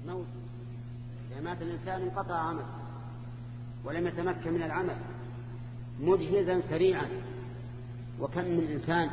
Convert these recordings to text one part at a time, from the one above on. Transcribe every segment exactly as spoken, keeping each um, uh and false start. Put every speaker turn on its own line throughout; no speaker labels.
موت. إذا مات الإنسان انقطع عمله ولم يتمكن من العمل مجهزا سريعا. وكم من إنسان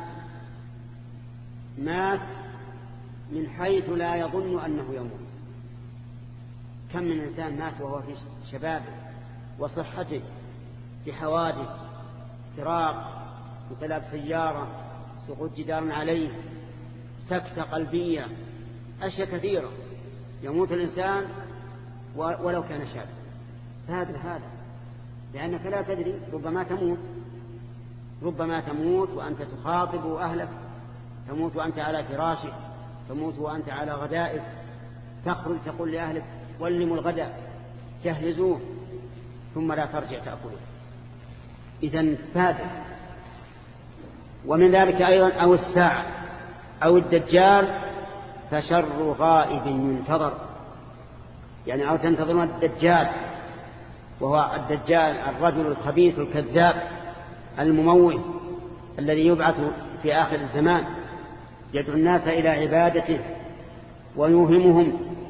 مات من حيث لا يظن أنه يموت. كم من إنسان مات وهو في شبابه وصحته بحوادث فراق، انقلاب سيارة، سقوط جدار عليه، سكتة قلبية، أشياء كثيرة يموت الإنسان ولو كان شابا. فهذا هذا لأنك لا تدري، ربما تموت ربما تموت وأنت تخاطب أهلك، تموت وأنت على فراشك، تموت وأنت على غدائك، تخرج تقول لأهلك ولموا الغداء جهزوه ثم لا ترجع تأكله. إذن فهذا. ومن ذلك أيضا أو الساعة أو الدجال فشر غائب ينتظر، يعني أو تنتظرون الدجال، وهو الدجال الرجل الخبيث الكذاب المموه الذي يبعث في آخر الزمان يدعو الناس إلى عبادته ويوهمهم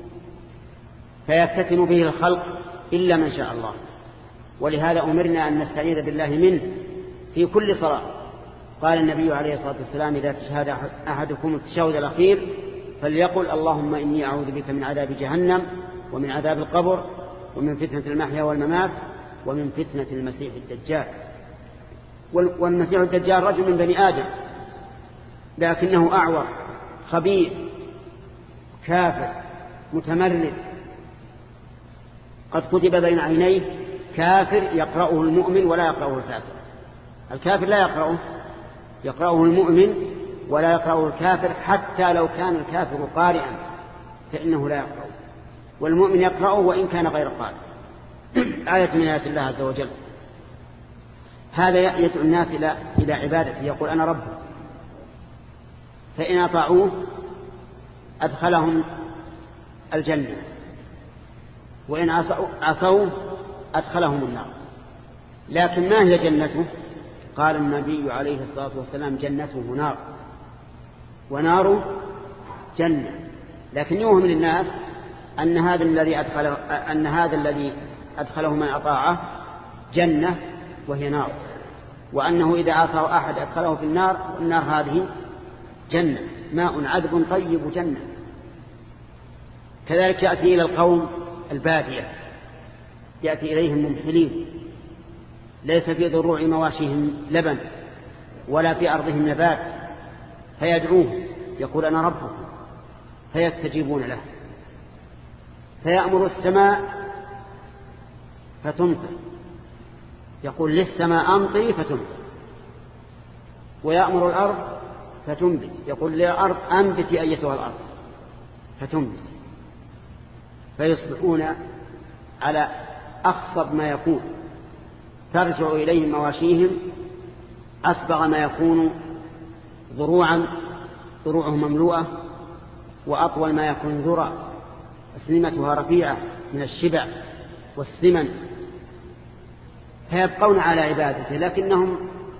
فيفتتن به الخلق إلا من شاء الله. ولهذا أمرنا أن نستعيذ بالله منه في كل صلاة. قال النبي عليه الصلاة والسلام إذا تشهد أحدكم التشهد الأخير فليقل اللهم إني أعوذ بك من عذاب جهنم ومن عذاب القبر ومن فتنة المحيا والممات ومن فتنة المسيح الدجال. والمسيح الدجال رجل من بني آدم لكنه أعور خبيث كافر متمرد، قد كتب بين عينيه كافر يقرأه المؤمن ولا يقرأه الكافر. الكافر لا يقرأه، يقرأه المؤمن ولا يقرأه الكافر، حتى لو كان الكافر قارئا فإنه لا يقرأه، والمؤمن يقرأه وإن كان غير قارئ. آية من آيات الله عز وجل. هذا يدعو الناس إلى إلى عبادته، يقول أنا رب، فإن أطاعوه أدخلهم الجنة وإن عصوا أدخلهم النار. لكن ما هي جنته؟ قال النبي عليه الصلاة والسلام جنته نار ونار جنة. لكن يوهم للناس أن هذا الذي أدخله أن هذا الذي أدخله من أطاعه جنة وهي نار، وأنه إذا عصاه أحد أدخله في النار، والنار هذه جنة، ماء عذب طيب جنة. كذلك يأتي إلى القوم البادية، يأتي إليهم ممحلين ليس في ضروع مواشيهم لبن ولا في أرضهم نبات، فيدعوه يقول أنا ربكم فيستجيبون له، فيأمر السماء فتمطر، يقول للسماء أمطري فتمطر، ويأمر الأرض فتنبت، يقول للأرض أنبتي أيتها الأرض فتنبت، فيصبحون على أخصب ما يكون، ترجع إليهم مواشيهم أسبغ ما يكون ضروعا، ضروعهم مملوءة، وأطول ما يكون ذرع، أسنمتها رفيعة من الشبع والسمن، فيبقون على عبادته، لكنهم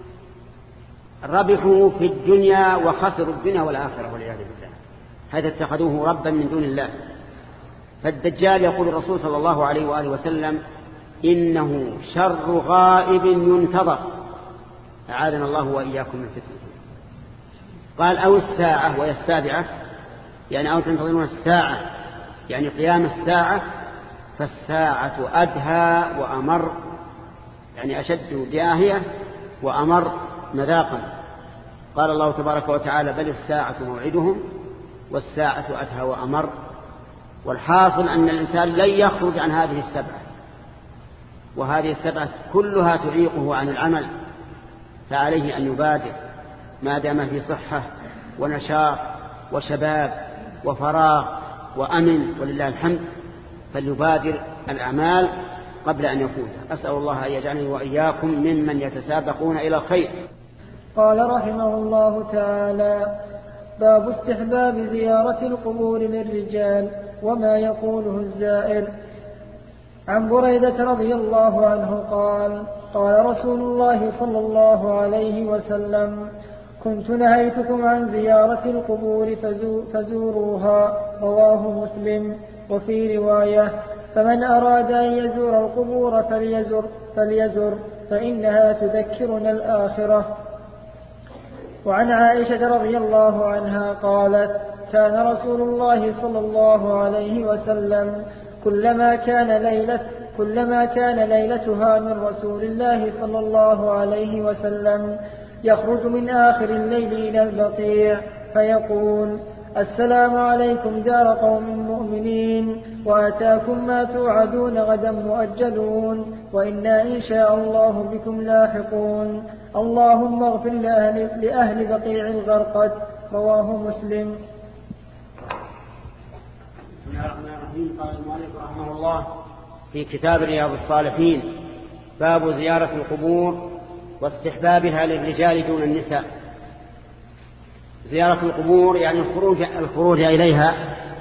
ربحوا في الدنيا وخسروا الدنيا والآخرة والعياذ بالله. هذا اتخذوه ربا من دون الله. فالدجال يقول الرسول صلى الله عليه وآله وسلم إنه شر غائب ينتظر، أعاذنا الله وإياكم من فتنته. قال أو الساعة وهي السابعة، يعني أو تنتظرون الساعة يعني قيام الساعة، فالساعة أدهى وأمر، يعني أشد داهية وأمر مذاقا. قال الله تبارك وتعالى بل الساعة موعدهم والساعة أدهى وأمر. والحاصل أن الإنسان لن يخرج عن هذه السبعة، وهذه السبعة كلها تعيقه عن العمل، فعليه أن يبادر ما دام في صحة ونشاط وشباب وفراغ وأمن ولله الحمد، فليبادر الأعمال قبل أن يفوت. أسأل الله أن يجعلني وإياكم ممن يتسابقون إلى الخير.
قال رحمه الله تعالى باب استحباب زيارة القبور للرجال وما يقوله الزائر. عن بريدة رضي الله عنه قال قال رسول الله صلى الله عليه وسلم كنت نهيتكم عن زيارة القبور فزوروها، رواه مسلم. وفي رواية فمن أراد أن يزور القبور فليزر, فليزر فإنها تذكرنا الآخرة. وعن عائشة رضي الله عنها قالت كان رسول الله صلى الله عليه وسلم كلما كان ليلة كلما كان ليلتها من رسول الله صلى الله عليه وسلم يخرج من آخر الليل إلى البقيع فيقول السلام عليكم دار قوم مؤمنين وأتاكم ما توعدون غدا مؤجلون وإنا إن شاء الله بكم لاحقون اللهم اغفر لأهل, لأهل بقيع الغرقد. رواه مسلم.
بسم الله الرحمن الرحيم. قال المؤلف رحمه الله في كتاب رياض الصالحين باب زيارة القبور واستحبابها للرجال دون النساء. زيارة القبور يعني الخروج, الخروج إليها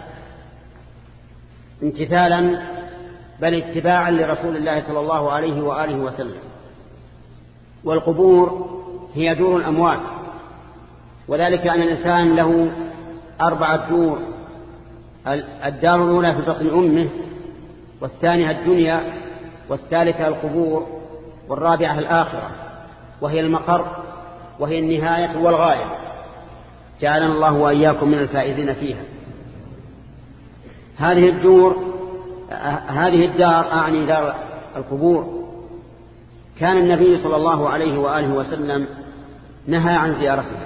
امتثالا بل اتباعا لرسول الله صلى الله عليه وآله وسلم. والقبور هي دور الأموات، وذلك أن الإنسان له أربعة دور: الدار الأولى في بطن أمه، والثانية الدنيا، والثالثة القبور، والرابعة الآخرة وهي المقر وهي النهاية والغاية. جعلنا الله وإياكم من الفائزين فيها. هذه الدور هذه الدار أعني دار القبور كان النبي صلى الله عليه وآله وسلم نهى عن زيارتها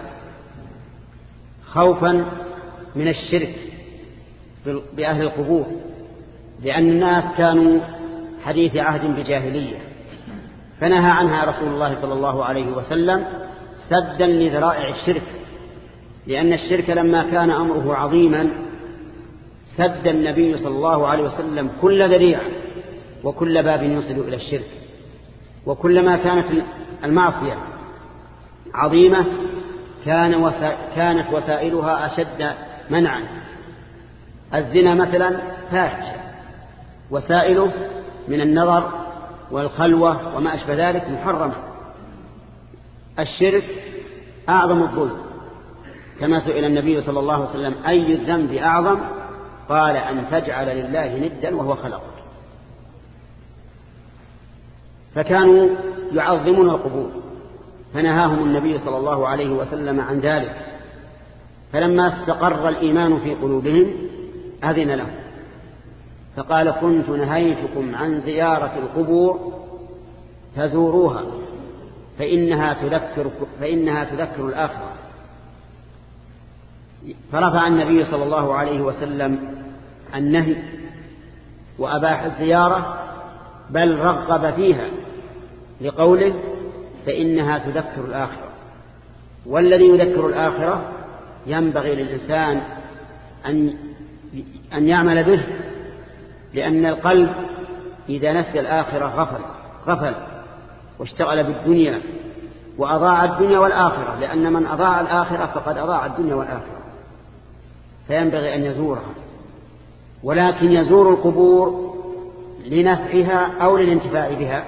خوفا من الشرك بأهل القبور، لأن الناس كانوا حديث عهد بجاهلية، فنهى عنها رسول الله صلى الله عليه وسلم سدا لذرائع الشرك، لأن الشرك لما كان أمره عظيما سد النبي صلى الله عليه وسلم كل ذريعة وكل باب يوصل إلى الشرك. وكلما كانت المعصية عظيمة كان وسا... كانت وسائلها أشد منعا. الزنا مثلا فاحشة، وسائله من النظر والخلوة وما أشبه ذلك محرمة. الشرك أعظم الظلم، كما سئل النبي صلى الله عليه وسلم أي الذنب أعظم؟ قال أن تجعل لله ندا وهو خلقك. فكانوا يعظمون القبور فنهاهم النبي صلى الله عليه وسلم عن ذلك، فلما استقر الإيمان في قلوبهم أذن لهم فقال كنت نهيتكم عن زيارة القبور فزوروها فإنها تذكر, فإنها تذكر الآخرة. فرفع النبي صلى الله عليه وسلم النهي وأباح الزيارة، بل رغب فيها لقوله فإنها تذكر الآخرة. والذي يذكر الآخرة ينبغي للإنسان أن أن يعمل به، لأن القلب إذا نسي الآخرة غفل غفل واشتغل بالدنيا وأضاع الدنيا والآخرة، لأن من أضاع الآخرة فقد أضاع الدنيا والآخرة. فينبغي أن يزورها، ولكن يزور القبور لنفعها أو للانتفاع بها.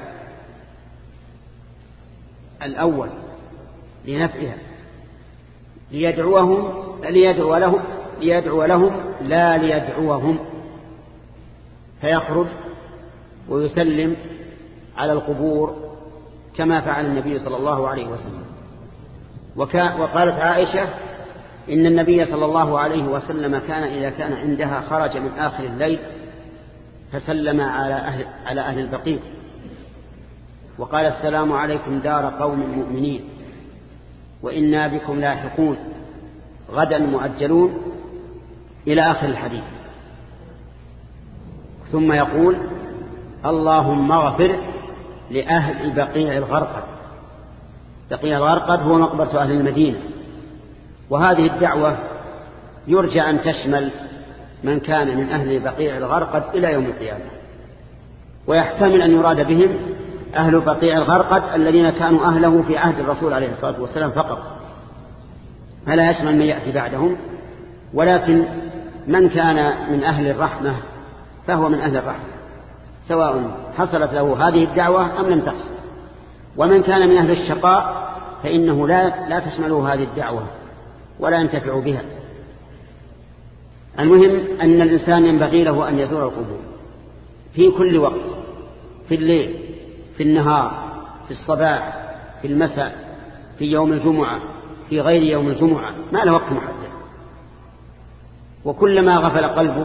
الأول لنفعها، ليدعوهم ليدعو لهم ليدعو لهم لا ليدعوهم، فيخرج ويسلم على القبور كما فعل النبي صلى الله عليه وسلم. وقالت عائشة إن النبي صلى الله عليه وسلم كان إذا كان عندها خرج من آخر الليل فسلم على أهل, على أهل البقيع وقال السلام عليكم دار قوم مؤمنين وإنا بكم لاحقون غدا مؤجلون إلى آخر الحديث. ثم يقول اللهم اغفر لأهل بقيع الغرقد. بقيع الغرقد هو مقبرة أهل المدينة، وهذه الدعوة يرجى أن تشمل من كان من أهل بقيع الغرقد إلى يوم القيامة، ويحتمل أن يراد بهم أهل بقيع الغرقد الذين كانوا أهله في عهد الرسول عليه الصلاة والسلام فقط، فلا يشمل من يأتي بعدهم. ولكن من كان من أهل الرحمة فهو من أهل الرحمة سواء حصلت له هذه الدعوة أم لم تحصل. ومن كان من أهل الشقاء فإنه لا, لا تشمله هذه الدعوة ولا ينتفع بها. المهم أن الإنسان ينبغي له أن يزور القبور في كل وقت، في الليل، في النهار، في الصباح، في المساء، في يوم الجمعة، في غير يوم الجمعة، ما له وقت محدد. وكلما غفل قلبك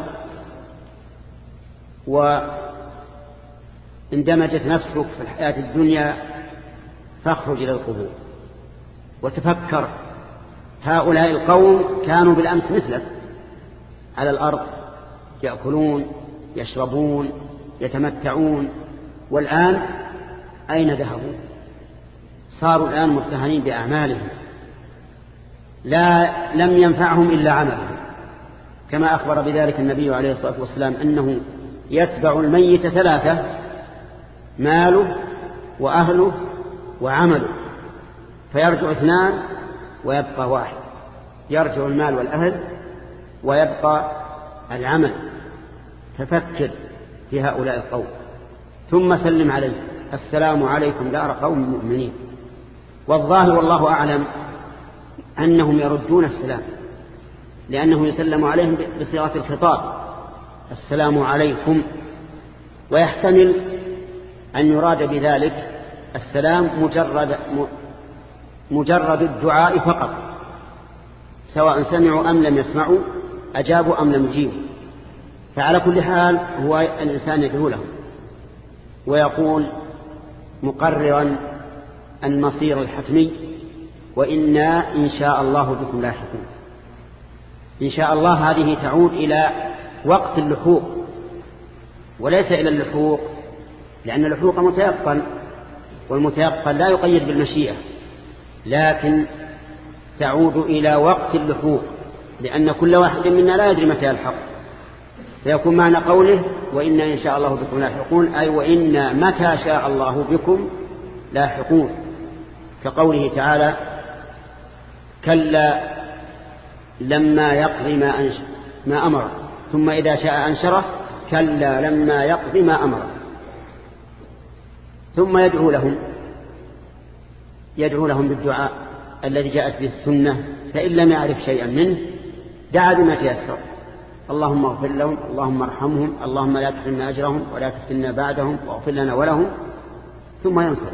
واندمجت نفسك في الحياة الدنيا فاخرج إلى القبور وتفكر. هؤلاء القوم كانوا بالأمس مثلك على الأرض يأكلون يشربون يتمتعون، والآن أين ذهبوا؟ صاروا الآن مرتهنين بأعمالهم، لا لم ينفعهم إلا عملهم، كما أخبر بذلك النبي عليه الصلاة والسلام أنه يتبع الميت ثلاثة: ماله وأهله وعمله، فيرجع اثنان ويبقى واحد، يرجع المال والأهل ويبقى العمل. ففكر في هؤلاء القوم ثم سلم عليه: السلام عليكم دار قوم مؤمنين. والظاهر والله أعلم أنهم يردون السلام، لأنه يسلم عليهم بصيغة الخطاب: السلام عليكم. ويحتمل أن يراد بذلك السلام مجرد مجرد الدعاء فقط، سواء سمعوا أم لم يسمعوا، أجابوا أم لم يجيبوا. فعلى كل حال هو الإنسان يدعو لهم ويقول مقررا المصير الحتمي: وإنا إن شاء الله بكم لاحقون. إن شاء الله هذه تعود إلى وقت اللحوق وليس إلى اللحوق، لأن اللحوق متيقن، والمتيقن لا يقيد بالمشيئة، لكن تعود إلى وقت اللحوق، لأن كل واحد منا لا يدري متى يلحق. فيكون معنى قوله وإنا إن شاء الله بكم لاحقون، أي وإنا متى شاء الله بكم لاحقون، كقوله تعالى: كلا لما يقضي ما, أنش... ما أمر ثم إذا شاء أنشره، كلا لما يقضي ما أمر. ثم يدعو لهم يدعو لهم بالدعاء الذي جاءت به السنة، فإن لم يعرف شيئا منه دعا بما تيسر: اللهم اغفر لهم، اللهم ارحمهم، اللهم لا تحرمنا أجرهم ولا تفتنا بعدهم واغفر لنا ولهم، ثم ينصر.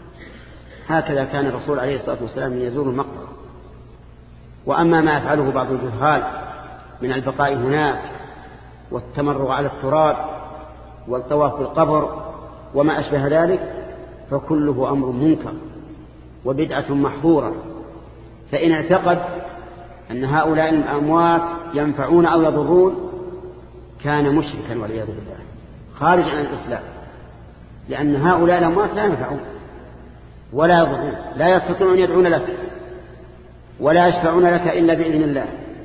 هكذا كان الرسول عليه الصلاة والسلام يزور المقبرة. وأما ما يفعله بعض الجهال من البقاء هناك والتمرغ على التراب والطواف في القبر وما أشبه ذلك فكله أمر منكر وبدعة محظورة. فإن اعتقد أن هؤلاء الأموات ينفعون أو يضرون كان مشركا والعياذ بالله خارج عن الإسلام، لأن هؤلاء الأموات لا ينفعون ولا يضرون، لا يستطيعون أن يدعون لك ولا يشفعون لك إلا بإذن الله.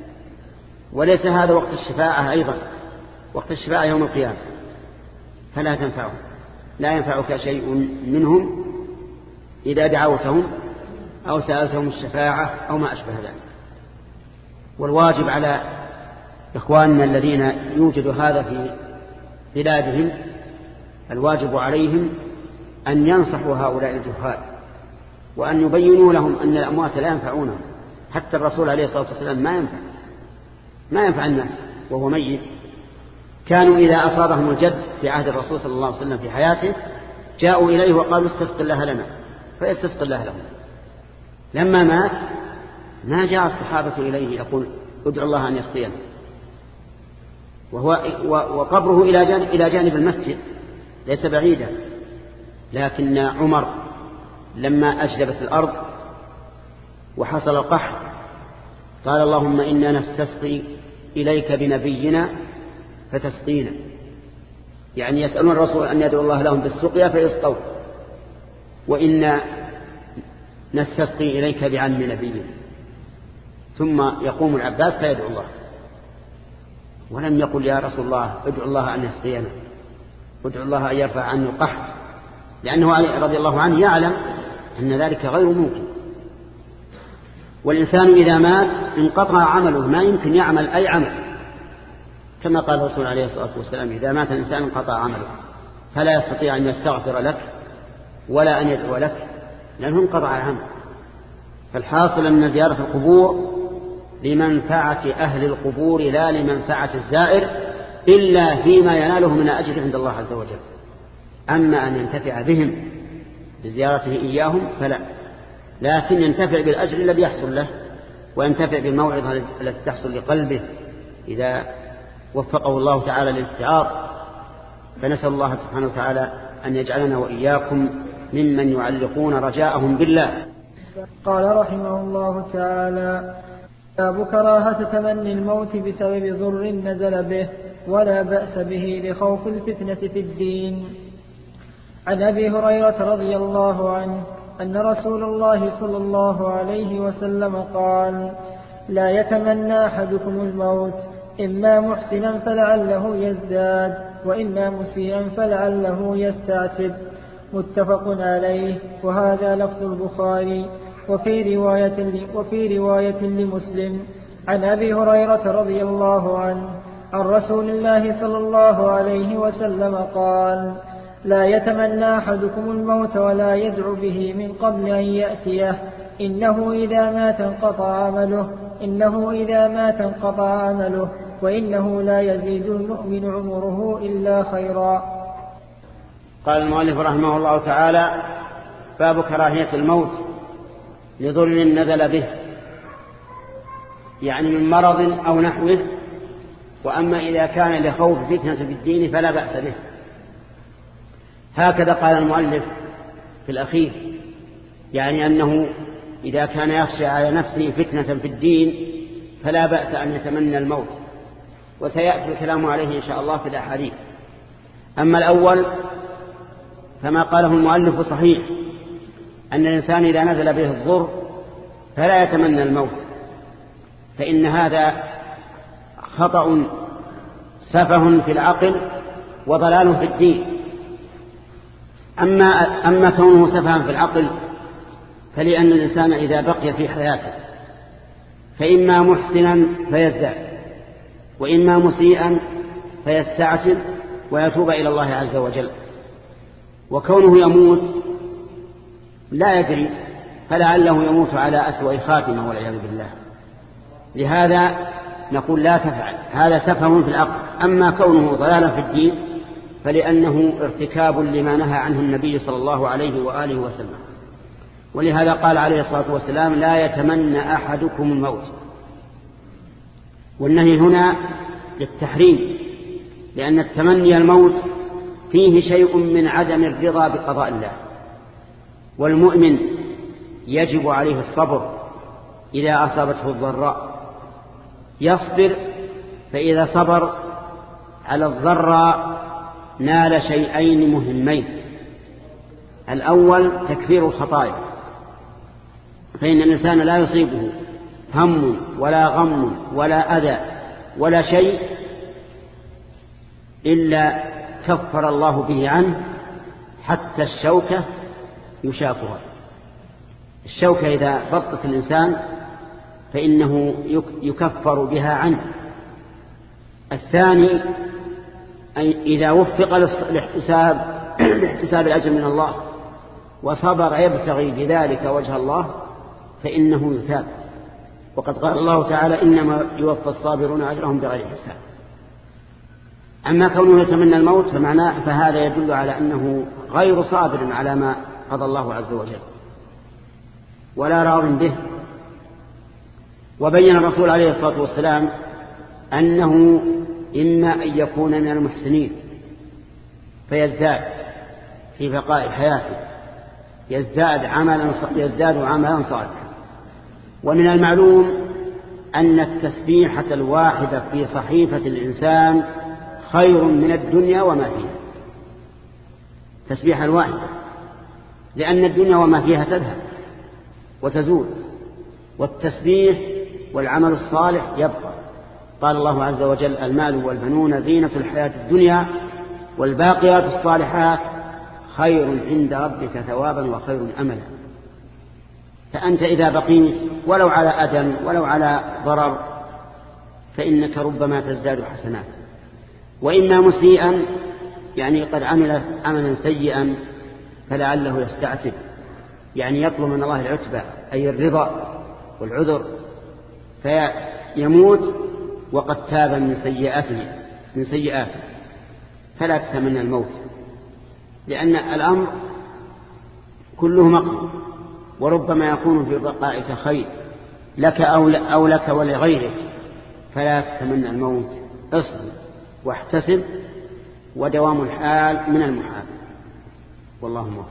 وليس هذا وقت الشفاعة أيضا، وقت الشفاعة يوم القيامة، فلا تنفعهم، لا ينفعك شيء منهم إذا دعوتهم أو سألتهم الشفاعة أو ما أشبه ذلك. والواجب على إخواننا الذين يوجد هذا في بلادهم، الواجب عليهم أن ينصحوا هؤلاء الجهال وأن يبينوا لهم أن الأموات لا ينفعونهم. حتى الرسول عليه الصلاة والسلام ما ينفع ما ينفع الناس وهو ميت. كانوا إذا أصابهم الجد في عهد الرسول صلى الله عليه وسلم في حياته جاءوا إليه وقالوا استسق الله لنا، فيستسق الله لهم. لما مات ما جاء الصحابة إليه يقول ادعو الله أن يسقينا، وهو وقبره إلى جانب, إلى جانب المسجد ليس بعيدا. لكن عمر لما أجلبت الأرض وحصل القحط قال اللهم إنا نستسقي إليك بنبينا فتسقينا، يعني يسألون الرسول أن يدعو الله لهم بالسقيا فيسقوا، وإنا نستسقي إليك بعم نبينا. ثم يقوم العباس فيدعو الله، ولم يقل يا رسول الله ادعو الله أن يسقينا، ادعو الله أن يرفع عنه القحط، لأنه رضي الله عنه يعلم أن ذلك غير ممكن. والإنسان إذا مات انقطع عمله، ما يمكن يعمل أي عمل، كما قال الرسول عليه الصلاة والسلام إذا مات الإنسان انقطع عمله، فلا يستطيع أن يستغفر لك ولا أن يدعو لك، لأنه انقطع العمل. فالحاصل أن زيارة القبور لمنفعة أهل القبور لا لمنفعة الزائر إلا فيما يناله من أجر عند الله عز وجل. أما أن ينتفع بهم بزيارته إياهم فلا، لكن ينتفع بالأجر الذي يحصل له، وينتفع بالموعظة التي تحصل لقلبه إذا وفقه الله تعالى للاتعاظ. فنسأل الله سبحانه وتعالى أن يجعلنا وإياكم ممن يعلقون رجاءهم بالله.
قال رحمه الله تعالى: باب كراهة تمني الموت بسبب ضر نزل به ولا بأس به لخوف الفتنة في الدين. عن أبي هريرة رضي الله عنه أن رسول الله صلى الله عليه وسلم قال: لا يتمنى أحدكم الموت، إما محسنا فلعله يزداد، وإما مسيئا فلعله يستعتب. متفق عليه، وهذا لفظ البخاري. وفي رواية, وفي رواية لمسلم عن أبي هريرة رضي الله عنه عن رسول الله صلى الله عليه وسلم قال: لا يتمنى أحدكم الموت ولا يدعو به من قبل أن يأتيه، إنه إذا مات انقطع عمله إنه إذا مات انقطع عمله وإنه لا يزيد المؤمن عمره إلا خيرا.
قال المؤلف رحمه الله تعالى: باب كراهية الموت لضر نزل به، يعني من مرض أو نحوه. وأما إذا كان لخوف فتنة في الدين فلا بأس به. هكذا قال المؤلف في الأخير، يعني أنه إذا كان يخشى على نفسه فتنة في الدين فلا بأس أن يتمنى الموت، وسيأتي الكلام عليه إن شاء الله في الأحاديث. أما الأول فما قاله المؤلف صحيح، أن الإنسان إذا نزل به الضر فلا يتمنى الموت، فإن هذا خطأ سفه في العقل وضلال في الدين. أما, أما كونه سفها في العقل فلأن الإنسان إذا بقي في حياته فإما محسنا فيزداد، وإما مسيئا فيستعتب ويتوب إلى الله عز وجل. وكونه يموت لا يدري، فلعله يموت على أسوأ خاتمة والعياذ بالله. لهذا نقول لا تفعل، هذا سفه في العقل. أما كونه ضلالا في الدين فلأنه ارتكاب لما نهى عنه النبي صلى الله عليه وآله وسلم. ولهذا قال عليه الصلاة والسلام: لا يتمنى أحدكم الموت. والنهي هنا للتحريم، لأن التمني الموت فيه شيء من عدم الرضا بقضاء الله. والمؤمن يجب عليه الصبر إذا أصابته الضراء، يصبر، فإذا صبر على الضراء نال شيئين مهمين: الأول تكفير الخطايا، فإن الإنسان لا يصيبه هم ولا غم ولا أذى ولا شيء إلا كفر الله به عنه، حتى الشوكة يشافها. الشوكة إذا بطت الإنسان فإنه يكفر بها عنه. الثاني إذا وفق لاحتساب لاحتساب الأجر من الله وصبر يبتغي بذلك وجه الله فإنه يثاب. وقد قال الله تعالى: إنما يوفى الصابرون أجرهم بغير حساب. أما كونه يتمنى الموت فمعناه فهذا يدل على أنه غير صابر على ما قضى الله عز وجل ولا راض به. وبين الرسول عليه الصلاة والسلام أنه إما أن يكون من المحسنين فيزداد في بقاء حياته، يزداد عملا يزداد عملا صالحا. ومن المعلوم أن التسبيحة الواحدة في صحيفة الإنسان خير من الدنيا وما فيها. تسبيحة الواحدة، لأن الدنيا وما فيها تذهب وتزول، والتسبيح والعمل الصالح يبقى. قال الله عز وجل: المال والبنون زينة الحياة الدنيا والباقيات الصالحات خير عند ربك ثوابا وخير أملا. فأنت إذا بقيت ولو على أذى ولو على ضرر فإنك ربما تزداد حسنات. وإما مسيئا، يعني قد عمل عملا سيئا فلعله يستعتب، يعني يطلب من الله العتبة أي الرضا والعذر فيموت وقد تاب من سيئاته من سيئاته فلا تتمنى الموت، لأن الأمر كله مقر، وربما يكون في بقائك خير لك أو لك ولغيرك، فلا تتمنى الموت، اصبر واحتسب، ودوام الحال من المحال، والله موفق.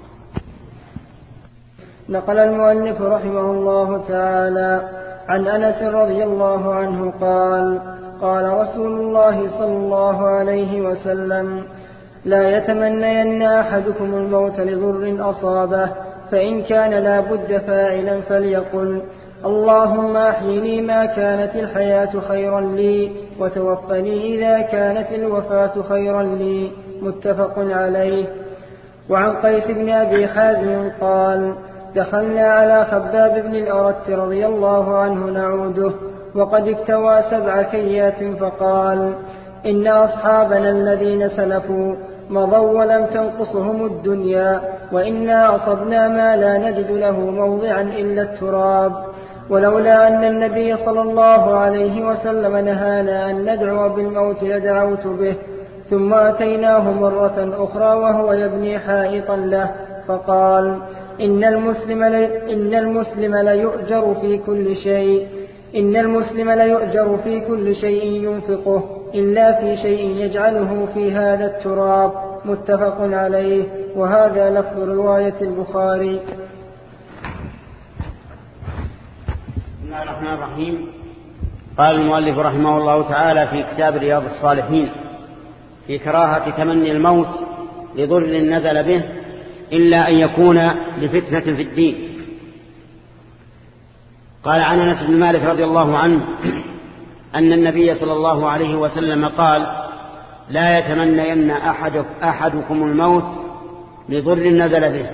نقل المؤلف رحمه الله تعالى عن أنس رضي الله عنه قال: قال رسول الله صلى الله عليه وسلم: لا يتمنين أحدكم الموت لضر أصابه، فإن كان لا بد فاعلا فليقل: اللهم أحيني ما كانت الحياة خيرا لي، وتوفني إذا كانت الوفاة خيرا لي. متفق عليه. وعن قيس بن أبي حازم قال: دخلنا على خباب بن الأرت رضي الله عنه نعوده وقد اكتوى سبع كيات، فقال: إن أصحابنا الذين سلفوا مضوا ولم تنقصهم الدنيا، وإنا أصبنا ما لا نجد له موضعا إلا التراب، ولولا أن النبي صلى الله عليه وسلم نهانا أن ندعو بالموت لدعوت به. ثم أتيناه مرة أخرى وهو يبني حائطا له، فقال: إن المسلم إن المسلم ليؤجر في كل شيء إن المسلم ليؤجر في كل شيء ينفقه إلا في شيء يجعله في هذا التراب. متفق عليه. وهذا لفظ رواية البخاري.
بسم الله الرحمن الرحيم. قال المؤلف رحمه الله تعالى في كتاب رياض الصالحين في كراهة تمني الموت لضر نزل به إلا أن يكون لفتنة في الدين. قال عن أنس بن مالك رضي الله عنه أن النبي صلى الله عليه وسلم قال: لا يتمنين أحد أحدكم الموت لضر نزل به،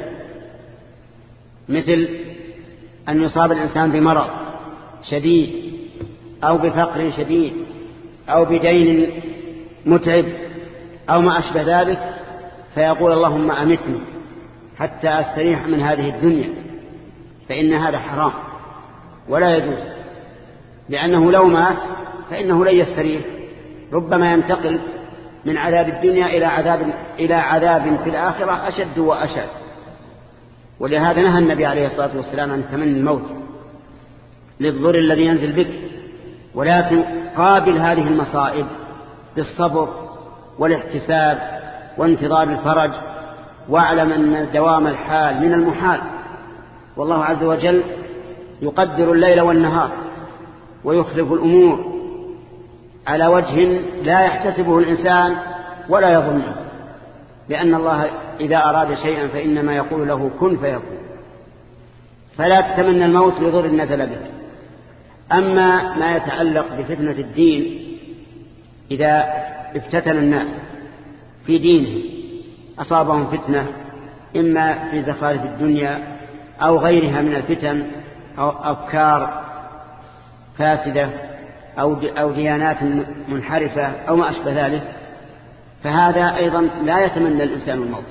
مثل أن يصاب الإنسان بمرض شديد أو بفقر شديد أو بدين متعب أو ما أشبه ذلك، فيقول: اللهم أمتني حتى أستريح من هذه الدنيا، فإن هذا حرام ولا يجوز، لأنه لو مات فإنه لن يستريح، ربما ينتقل من عذاب الدنيا إلى عذاب, إلى عذاب في الآخرة أشد وأشد. ولهذا نهى النبي عليه الصلاة والسلام عن تمني الموت للضر الذي ينزل بك، ولكن قابل هذه المصائب بالصبر والاحتساب وانتظار الفرج، واعلم أن دوام الحال من المحال، والله عز وجل يقدر الليل والنهار ويخلف الأمور على وجه لا يحتسبه الإنسان ولا يظنه، لأن الله إذا أراد شيئا فإنما يقول له كن فيكون. فلا تتمنى الموت لضر نزل به. أما ما يتعلق بفتنة الدين، إذا افتتن الناس في دينه أصابهم فتنة إما في زخارف الدنيا أو غيرها من الفتن أو أفكار فاسدة أو ديانات منحرفة أو ما أشبه ذلك، فهذا أيضا لا يتمنى الإنسان الموت،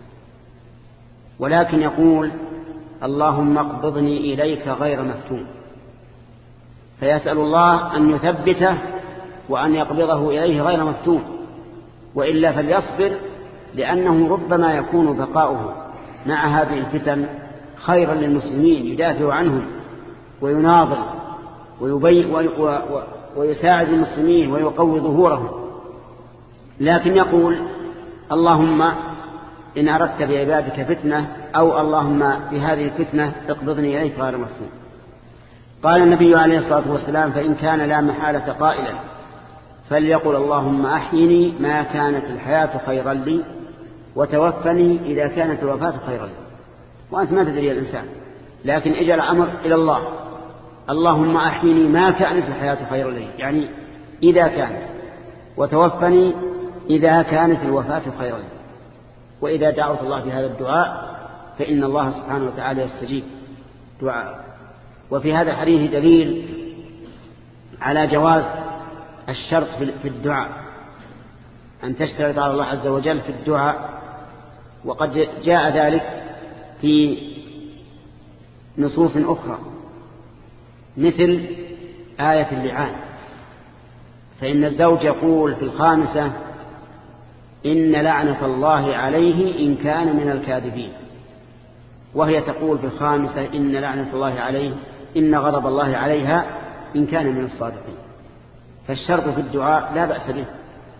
ولكن يقول: اللهم اقبضني إليك غير مفتون، فيسأل الله أن يثبته وأن يقبضه إليه غير مفتون، وإلا فليصبر، لأنه ربما يكون بقاؤه مع هذه الفتن خيرا للمسلمين، يدافع عنهم ويناضل ويساعد المسلمين ويقوي ظهورهم. لكن يقول: اللهم إن أردت بعبادك فتنة، أو اللهم بهذه الفتنة اقبضني إليك غير مفتون. قال النبي عليه الصلاة والسلام: فإن كان لا محالة قائلا فليقل: اللهم أحيني ما كانت الحياة خيرا لي، وتوفني إذا كانت الوفاة خيرا لي. وأنت ما تدري الإنسان، لكن اجعل الأمر إلى الله: اللهم أحيني ما كانت الحياة خيرا لي، يعني إذا كانت، وتوفني إذا كانت الوفاة خيرا لي. وإذا دعوت الله بهذا الدعاء فإن الله سبحانه وتعالى يستجيب دعاء. وفي هذا الحديث دليل على جواز الشرط في الدعاء، أن تشترط على الله عز وجل في الدعاء، وقد جاء ذلك في نصوص أخرى، مثل آية اللعان، فإن الزوج يقول في الخامسة إن لعنة الله عليه إن كان من الكاذبين، وهي تقول في الخامسة إن لعنة الله عليه إن غضب الله عليها إن كان من الصادقين. فالشرط في الدعاء لا بأس به.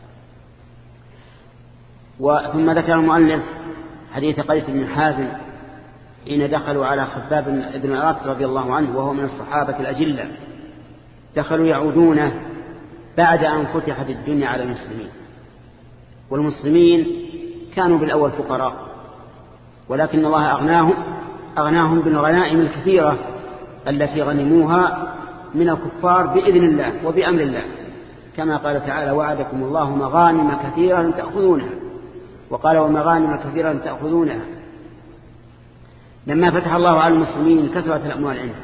ثم ذكر المؤلف حديث قيس بن حازم حين دخلوا على خباب بن الأرت رضي الله عنه وهو من الصحابة الأجلة، دخلوا يعودون بعد أن فتحت الدنيا على المسلمين، والمسلمين كانوا بالأول فقراء، ولكن الله أغناهم أغناهم بالغنائم الكثيرة التي غنموها من الكفار بإذن الله وبأمر الله، كما قال تعالى وعدكم الله مغانم كثيرة تأخذونها، وقال ومغانم كثيرة تأخذونها. لما فتح الله على المسلمين كثرت الأموال عندهم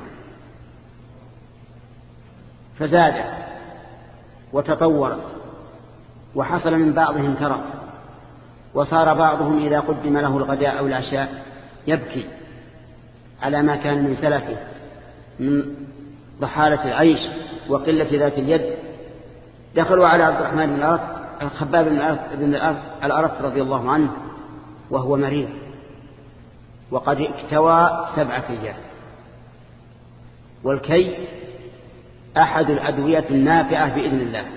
فزادت وتطورت، وحصل من بعضهم ترف، وصار بعضهم إذا قدم له الغداء أو العشاء يبكي على ما كان من سلفه من ضحالة العيش وقلة ذات اليد. دخلوا على عبد الرحمن بن الأرت الخباب بن الأرت رضي الله عنه وهو مريض وقد اكتوى سبع كيات، والكي أحد الأدوية النافعة بإذن الله،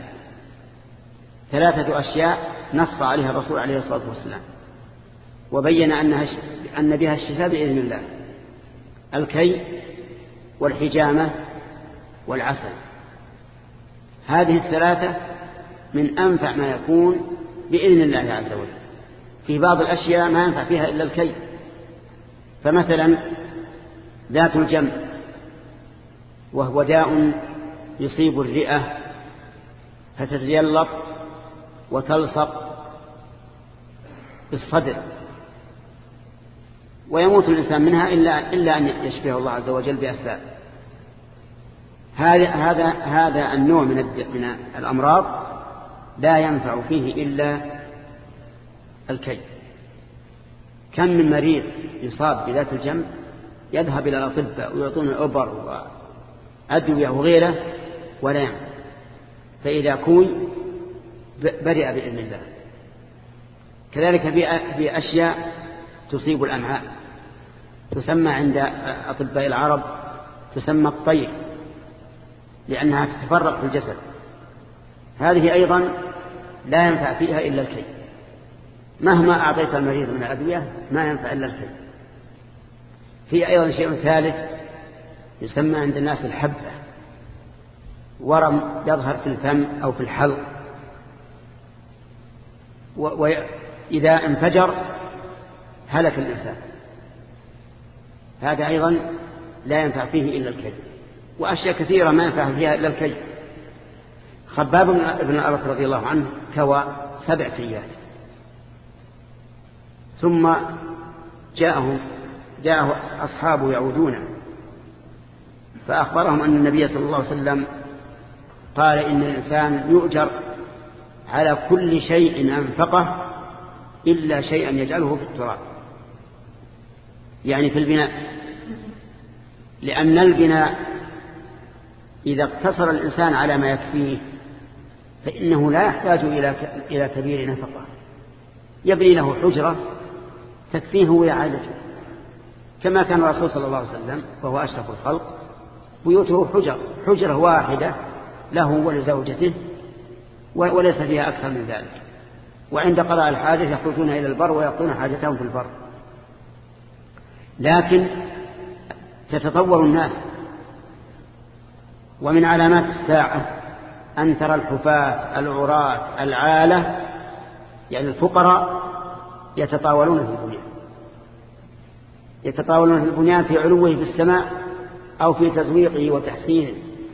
ثلاثة أشياء نص عليها الرسول عليه الصلاة والسلام وبين أنها أن بها الشفاء بإذن الله: الكي والحجامة والعسل. هذه الثلاثة من أنفع ما يكون بإذن الله عز وجل. في بعض الأشياء ما ينفع فيها إلا الكي، فمثلا ذات الجنب وهو داء يصيب الرئة فتتجلط وتلصق بالصدر ويموت الإنسان منها إلا, إلا أن يشفيه الله عز وجل بأسباب. هذا هذا هذا النوع من من الأمراض لا ينفع فيه إلا الكي. كم من مريض يصاب بذات الجنب يذهب إلى الأطباء ويعطون الأبر وأدوية وغيره ولا ينفع، فإذا كون برئ بإذن الله. كذلك في أشياء تصيب الأمعاء تسمى عند أطباء العرب تسمى الطير، لأنها تتفرق في الجسد. هذه أيضا لا ينفع فيها إلا الكي، مهما أعطيت المريض من الأدوية ما ينفع إلا الكي. في أيضا شيء ثالث يسمى عند الناس الحبة، ورم يظهر في الفم أو في الحلق، وإذا انفجر هلك الإنسان. هذا أيضا لا ينفع فيه إلا الكي، وأشياء كثيرة ما ينفع فيها إلا الكي. خباب بن الأرت رضي الله عنه كوى سبع كيات، ثم جاءهم جاءه أصحابه يعودون فأخبرهم أن النبي صلى الله عليه وسلم قال إن الإنسان يؤجر على كل شيء أنفقه إلا شيئا يجعله في التراب، يعني في البناء، لأن البناء إذا اقتصر الإنسان على ما يكفيه فإنه لا يحتاج إلى إلى كبير نفقة. يبني له حجرة تكفيه ويعالجه، كما كان الرسول صلى الله عليه وسلم وهو أشرف الخلق بيوته حجر حجرة واحدة له ولزوجته وليس فيها أكثر من ذلك، وعند قضاء الحاجة يخرجون إلى البر ويقضون حاجتهم في البر. لكن تتطور الناس، ومن علامات الساعة أن ترى الحفاة العراة العالة يعني الفقراء يتطاولون في البنيان يتطاولون في البنيان في علوه في السماء أو في تزويقه وتحسينه.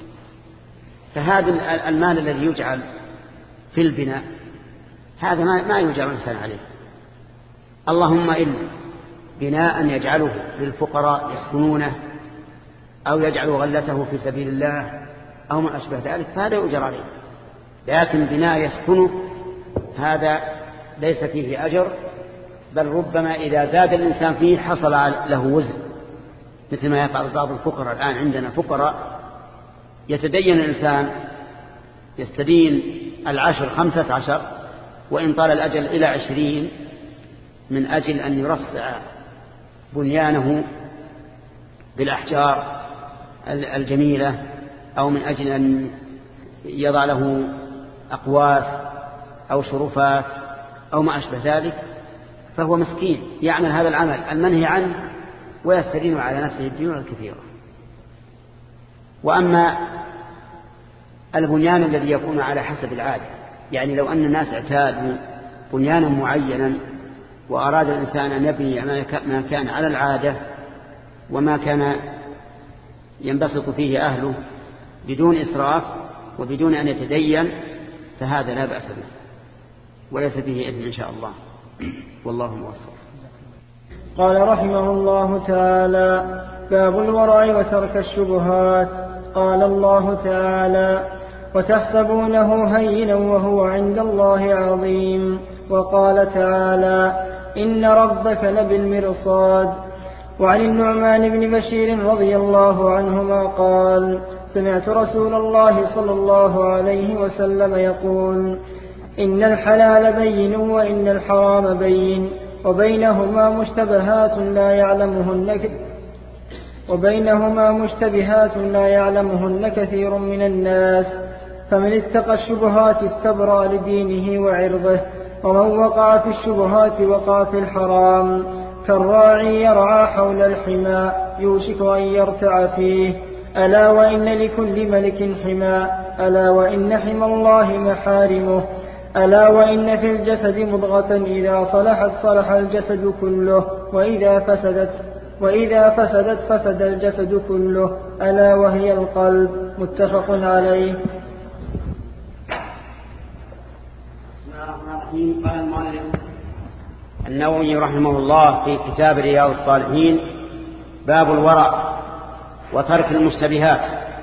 فهذا المال الذي يجعل في البناء هذا ما يجعل الإنسان عليه، اللهم إلا بناء يجعله للفقراء يسكنونه أو يجعل غلته في سبيل الله أو ما أشبه ذلك فهذا يؤجر عليه. لكن بناء يسكنه هذا ليس فيه أجر، بل ربما إذا زاد الإنسان فيه حصل له وزن، مثل ما يفعل بعض الفقراء. الآن عندنا فقراء يتدين الإنسان يستدين العشر خمسة عشر وإن طال الأجل إلى عشرين من أجل أن يرصع بنيانه بالأحجار الجميلة أو من أجل أن يضع له أقواس أو شرفات أو ما أشبه ذلك، فهو مسكين يعمل هذا العمل المنهي عنه ويستدين على نفسه الديون الكثيرة. وأما البنيان الذي يكون على حسب العادة، يعني لو أن الناس اعتادوا بنيانا معينا وأراد الإنسان أن يبني ما كان على العادة وما كان ينبسط فيه أهله بدون إسراف وبدون أن يتدين، فهذا لا بأس به وليس به إذن إن شاء الله، والله موفق.
قال رحمه الله تعالى: باب الورع وترك الشبهات. قال الله تعالى: وتحسبونه هينا وهو عند الله عظيم. وقال تعالى: إن ربك لبالمرصاد. وعن النعمان بن بشير رضي الله عنهما قال: سمعت رسول الله صلى الله عليه وسلم يقول: إن الحلال بين وإن الحرام بين وبينهما مشتبهات لا يعلمهن وبينهما مشتبهات لا يعلمهن كثير من الناس، فمن اتقى الشبهات استبرأ لدينه وعرضه، ومن وقع في الشبهات وقع في الحرام، كالراعي يرعى حول الحمى يوشك أن يرتع فيه. ألا وإن لكل ملك حمى، ألا وإن حمى الله محارمه، ألا وإن في الجسد مضغة إذا صلحت صلح الجسد كله، وإذا فسدت وإذا فسدت فسد الجسد كله، ألا وهي القلب. متفق عليه.
بسم الله الرحمن الرحيم. قال المؤلف النووي رحمه الله في كتاب رياض الصالحين: باب الورع وترك المشتبهات.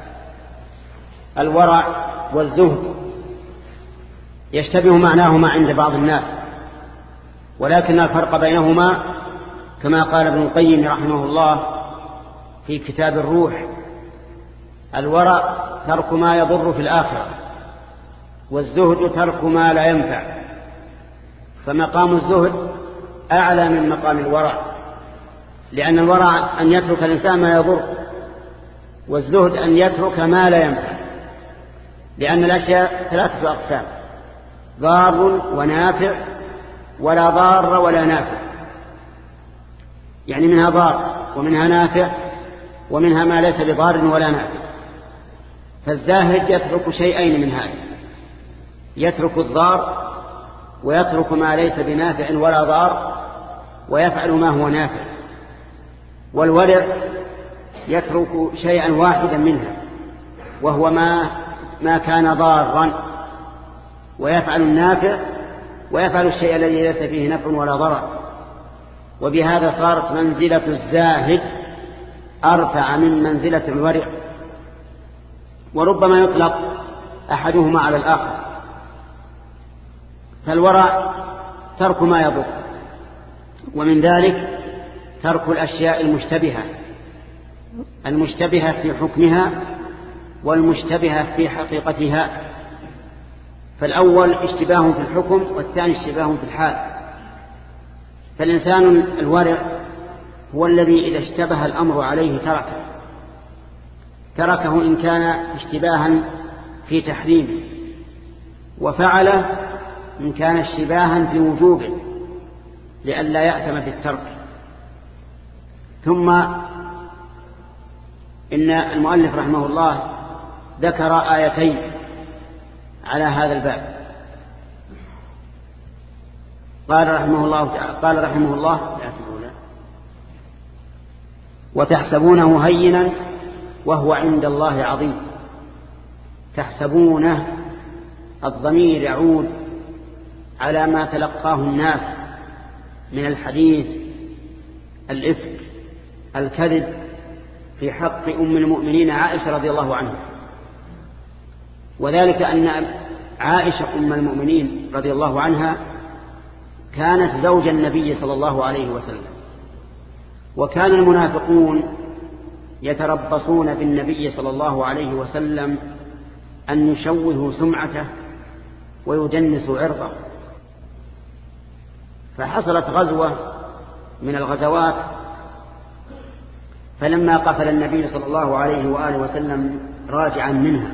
الورع والزهد يشتبه معناهما عند بعض الناس، ولكن الفرق بينهما كما قال ابن القيم رحمه الله في كتاب الروح: الورع ترك ما يضر في الآخرة، والزهد ترك ما لا ينفع. فمقام الزهد أعلى من مقام الورع، لأن الورع أن يترك الإنسان ما يضر، والزهد أن يترك ما لا ينفع، لأن الأشياء ثلاثة أقسام: ضار ونافع، ولا ضار ولا نافع، يعني منها ضار ومنها نافع ومنها ما ليس بضار ولا نافع. فالزاهد يترك شيئين من هذا: يترك الضار ويترك ما ليس بنافع ولا ضار ويفعل ما هو نافع. والورع يترك شيئا واحدا منها وهو ما ما كان ضارا، ويفعل النافع ويفعل الشيء الذي ليس فيه نفع ولا ضرر. وبهذا صارت منزلة الزاهد أرفع من منزلة الورع، وربما يطلق أحدهما على الآخر. فالورع ترك ما يضر، ومن ذلك ترك الأشياء المشتبهة المشتبهة في حكمها والمشتبهة في حقيقتها. فالأول اشتباه في الحكم، والثاني اشتباه في الحال. فالإنسان الورع هو الذي إذا اشتبه الأمر عليه تركه تركه إن كان اشتباها في تحريمه، وفعله إن كان اشتباها في وجوبه لئلا يأثم بالترك. ثم إن المؤلف رحمه الله ذكر آيتين على هذا الباب. قال رحمه الله تعالى قال رحمه الله: وتحسبونه هينا وهو عند الله عظيم. تحسبونه الضمير يعود على ما تلقاه الناس من الحديث الإفك الكذب في حق أم المؤمنين عائشة رضي الله عنها، وذلك أن عائشة أم المؤمنين رضي الله عنها كانت زوج النبي صلى الله عليه وسلم، وكان المنافقون يتربصون بالنبي صلى الله عليه وسلم أن يشوهوا سمعته ويدنسوا عرضه. فحصلت غزوة من الغزوات، فلما قفل النبي صلى الله عليه وآله وسلم راجعا منها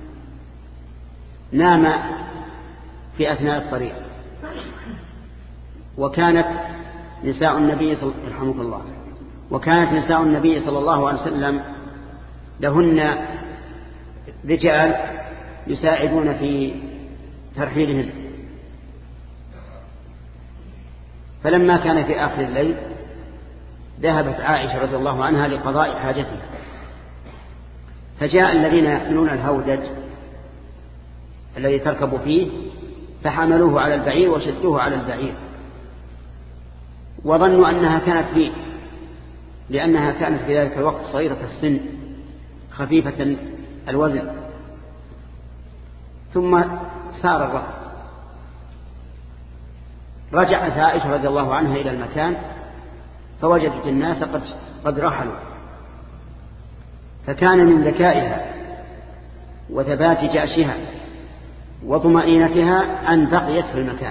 نام في أثناء الطريق، وكانت نساء النبي صلى رحمه الله وكانت نساء النبي صلى الله عليه وسلم لهن رجال يساعدون في ترحيلهن. فلما كان في آخر الليل ذهبت عائشة رضي الله عنها لقضاء حاجتها، فجاء الذين يحملون الهودج الذي تركب فيه فحملوه على البعير وشدوه على البعير، وظنوا أنها كانت فيه، لأنها كانت في ذلك الوقت صغيرة السن خفيفة الوزن. ثم سار الركب، رجعت عائشة رضي الله عنها إلى المكان فوجدت الناس قد, قد رحلوا، فكان من ذكائها وثبات جأشها وطمأنينتها أن بقيت في المكان،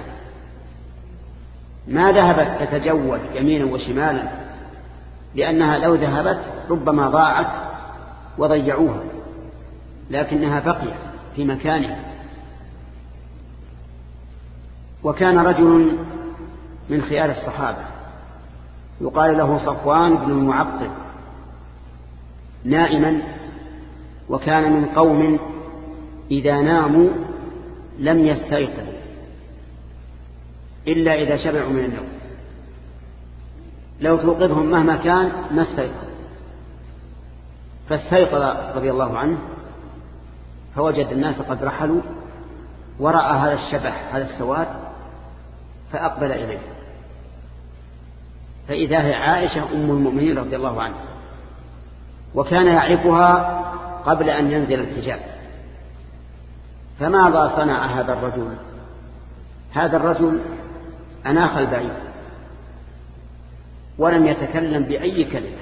ما ذهبت تتجول يمينا وشمالا، لأنها لو ذهبت ربما ضاعت وضيعوها، لكنها بقيت في مكانها. وكان رجل من خيار الصحابة يقال له صفوان بن المعطل نائما، وكان من قوم إذا ناموا لم يستيقظوا إلا إذا شبعوا من النوم، لو توقظهم مهما كان ما استيقظ. فاستيقظ رضي الله عنه فوجد الناس قد رحلوا، ورأى هذا الشبح هذا السواد فأقبل إليه، فإذا هي عائشة أم المؤمنين رضي الله عنها، وكان يعرفها قبل أن ينزل الحجاب. فماذا صنع هذا الرجل؟ هذا الرجل أناخ البعير ولم يتكلم بأي كلمة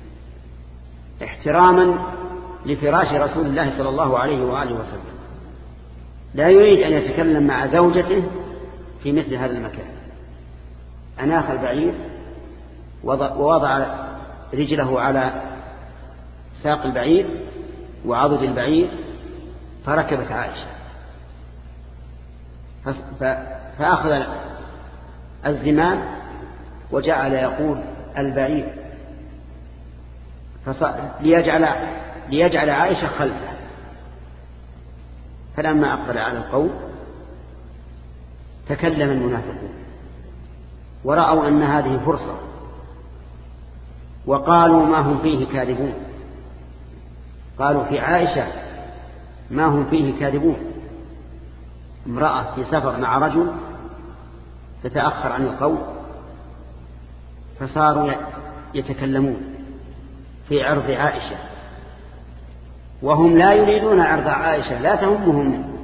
احتراما لفراش رسول الله صلى الله عليه وآله وسلم، لا يريد أن يتكلم مع زوجته في مثل هذا المكان. أناخ البعير ووضع رجله على ساق البعير وعضد البعير، فركبت عائشة فأخذ الزمام وجعل يقول البعير ليجعل, ليجعل عائشة خلفه. فلما أقبل على القوم تكلم المنافقون ورأوا أن هذه فرصة، وقالوا ما هم فيه كاذبون، قالوا في عائشة ما هم فيه كاذبون، امرأة في سفر مع رجل تتأخر عن القول. فصاروا يتكلمون في عرض عائشة، وهم لا يريدون عرض عائشة، لا تهمهم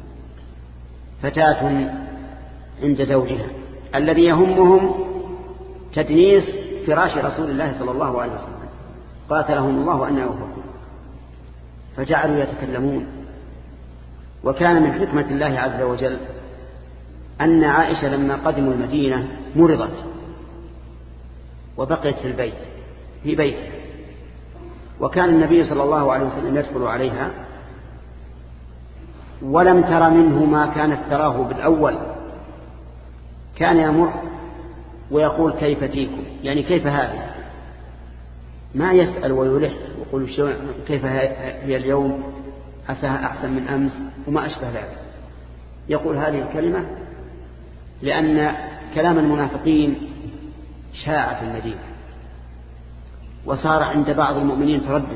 فتاة عند زوجها، الذي يهمهم تدنيس فراش رسول الله صلى الله عليه وسلم، قاتلهم الله أن يوفقون. فجعلوا يتكلمون. وكان من حكمة الله عز وجل أن عائشة لما قدموا المدينة مرضت وبقيت في البيت في بيته، وكان النبي صلى الله عليه وسلم يدخل عليها ولم تر منه ما كانت تراه بالأول، كان يمر ويقول كيف تيكم، يعني كيف هذه، ما يسأل ويلح ويقول كيف هي اليوم، عساها أحسن من أمس وما أشبه ذلك. يقول هذه الكلمة لأن كلام المنافقين شاع في المدينة، وصار عند بعض المؤمنين تردد.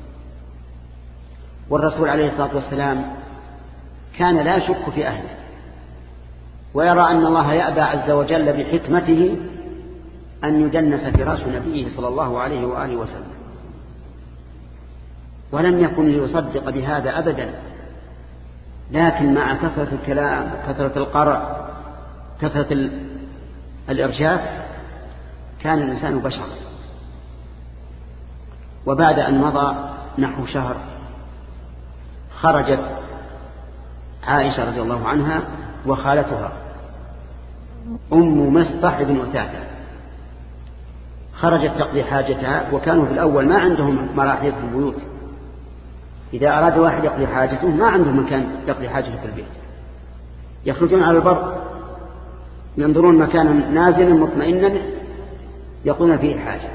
والرسول عليه الصلاة والسلام كان لا يشك في أهله، ويرى أن الله يأبى عز وجل بحكمته أن يدنس فراش نبيه صلى الله عليه وآله وسلم، ولم يكن ليصدق بهذا أبدا. لكن مع كثرة الكلام كثرة القرع كثرة الإرجاف كان الإنسان بشرا. وبعد أن مضى نحو شهر خرجت عائشة رضي الله عنها وخالتها أم مصطح بن أثاثة، خرجت تقضي حاجتها، وكانوا في الأول ما عندهم مراحيض في البيوت، إذا أراد واحد يقضي حاجته ما عندهم مكان يقضي حاجته في البيت، يخرجون على البر ينظرون مكانا نازلا مطمئنا يقولون فيه حاجة،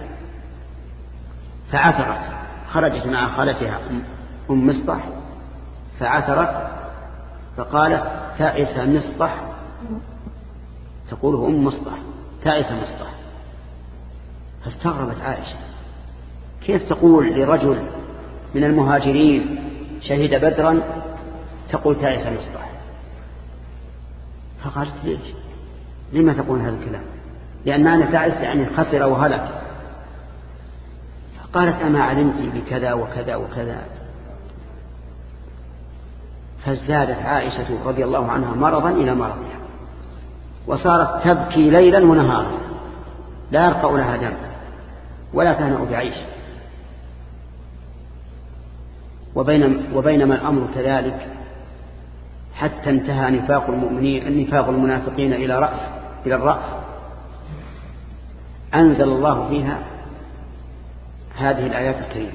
فعثرت، خرجت مع خالتها أم مصطح فعثرت فقالت تعس مصطح، تقوله أم مصطح تعس مصطح. فاستغربت عائشة كيف تقول لرجل من المهاجرين شهد بدرا تقول تعس مصطح؟ فقالت ليش لما تقول هذا الكلام؟ لأن معنى تعس يعني خسر وهلك. فقالت أما علمت بكذا وكذا وكذا؟ فازدادت عائشة رضي الله عنها مرضا إلى مرضها، وصارت تبكي ليلا ونهارا لا يرقى لها دم ولا تهنأ بعيش. وبينما, وبينما الأمر كذلك حتى انتهى نفاق المؤمنين نفاق المنافقين إلى رأس إلى الرأس، أنزل الله فيها هذه الآيات الكريمة: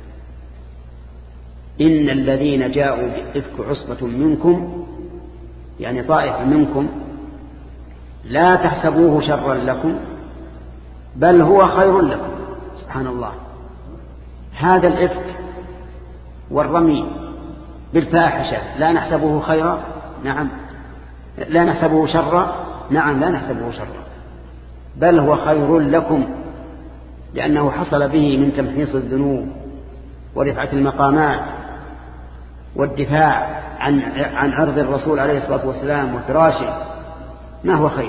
إن الذين جاءوا بإفك عصبة منكم، يعني طائفة منكم، لا تحسبوه شرا لكم بل هو خير لكم. سبحان الله، هذا الإفك والرمي بالفاحشة لا نحسبه خيرا؟ نعم. لا نحسبه شرا؟ نعم لا نحسبه شرا، بل هو خير لكم، لأنه حصل به من تمحيص الذنوب ورفعة المقامات والدفاع عن عن عرض الرسول عليه الصلاة والسلام وفراشه. ما هو خير؟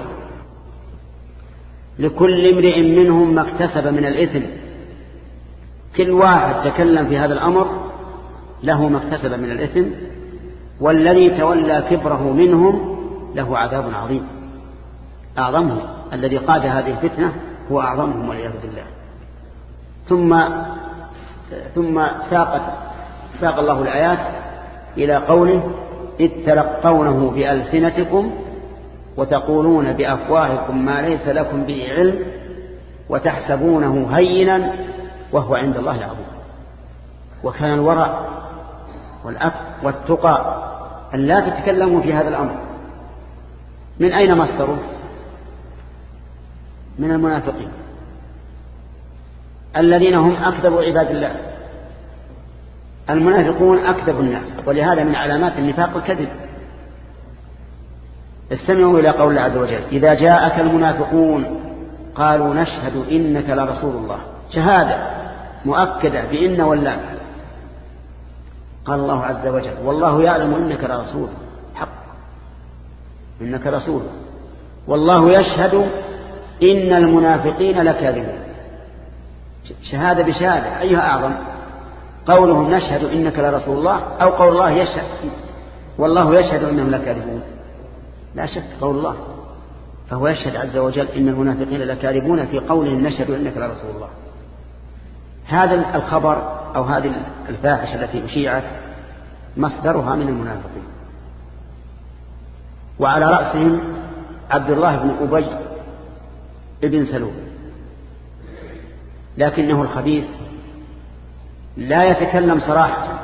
لكل امرئ منهم ما اكتسب من الإثم، كل واحد تكلم في هذا الأمر له ما اكتسب من الإثم، والذي تولى كبره منهم له عذاب عظيم. أعظمهم الذي قاد هذه الفتنة هو أعظمهم والعياذ بالله. ثم ثم ساقت ساق الله الآيات إلى قوله: إذ تلقونه بألسنتكم وتقولون بأفواهكم ما ليس لكم به علم وتحسبونه هينا وهو عند الله عظيم. وكان الورع والعفو والتقى أن لا تتكلموا في هذا الأمر. من أين مصدره؟ من المنافقين الذين هم أكذب عباد الله. المنافقون أكذب الناس، ولهذا من علامات النفاق الكذب. استمعوا إلى قول الله عز وجل: إذا جاءك المنافقون قالوا نشهد إنك لرسول الله. شهادة مؤكدة بإن واللام. قال الله عز وجل: والله يعلم إنك لرسول حق، إنك رسول، والله يشهد إن المنافقين لكاذبون. شهادة بشهادة، أيها أعظم؟ قولهم نشهد إنك لرسول الله أو قول الله يشهد والله يشهد إنهم لكاذبون؟ لا شك قول الله، فهو يشهد عز وجل إن المنافقين لكاذبون في قولهم نشهد إنك لرسول الله. هذا الخبر أو هذه الفاحشة التي أشيعت مصدرها من المنافقين، وعلى رأسهم عبد الله بن أبي ابن سلول، لكنه الخبيث لا يتكلم صراحة،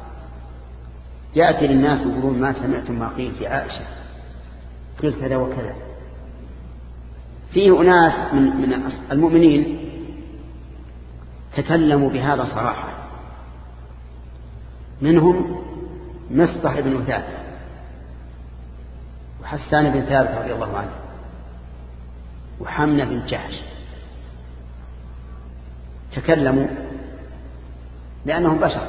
يأتي للناس يقولون ما سمعتم ما قيل في عائشة، قيل كذا وكذا. فيه أناس من, من المؤمنين تكلموا بهذا صراحة، منهم مصطح بن أثاثة وحسان بن ثابت رضي الله عنه وحمنة بن جحش، تكلموا لأنهم بشر.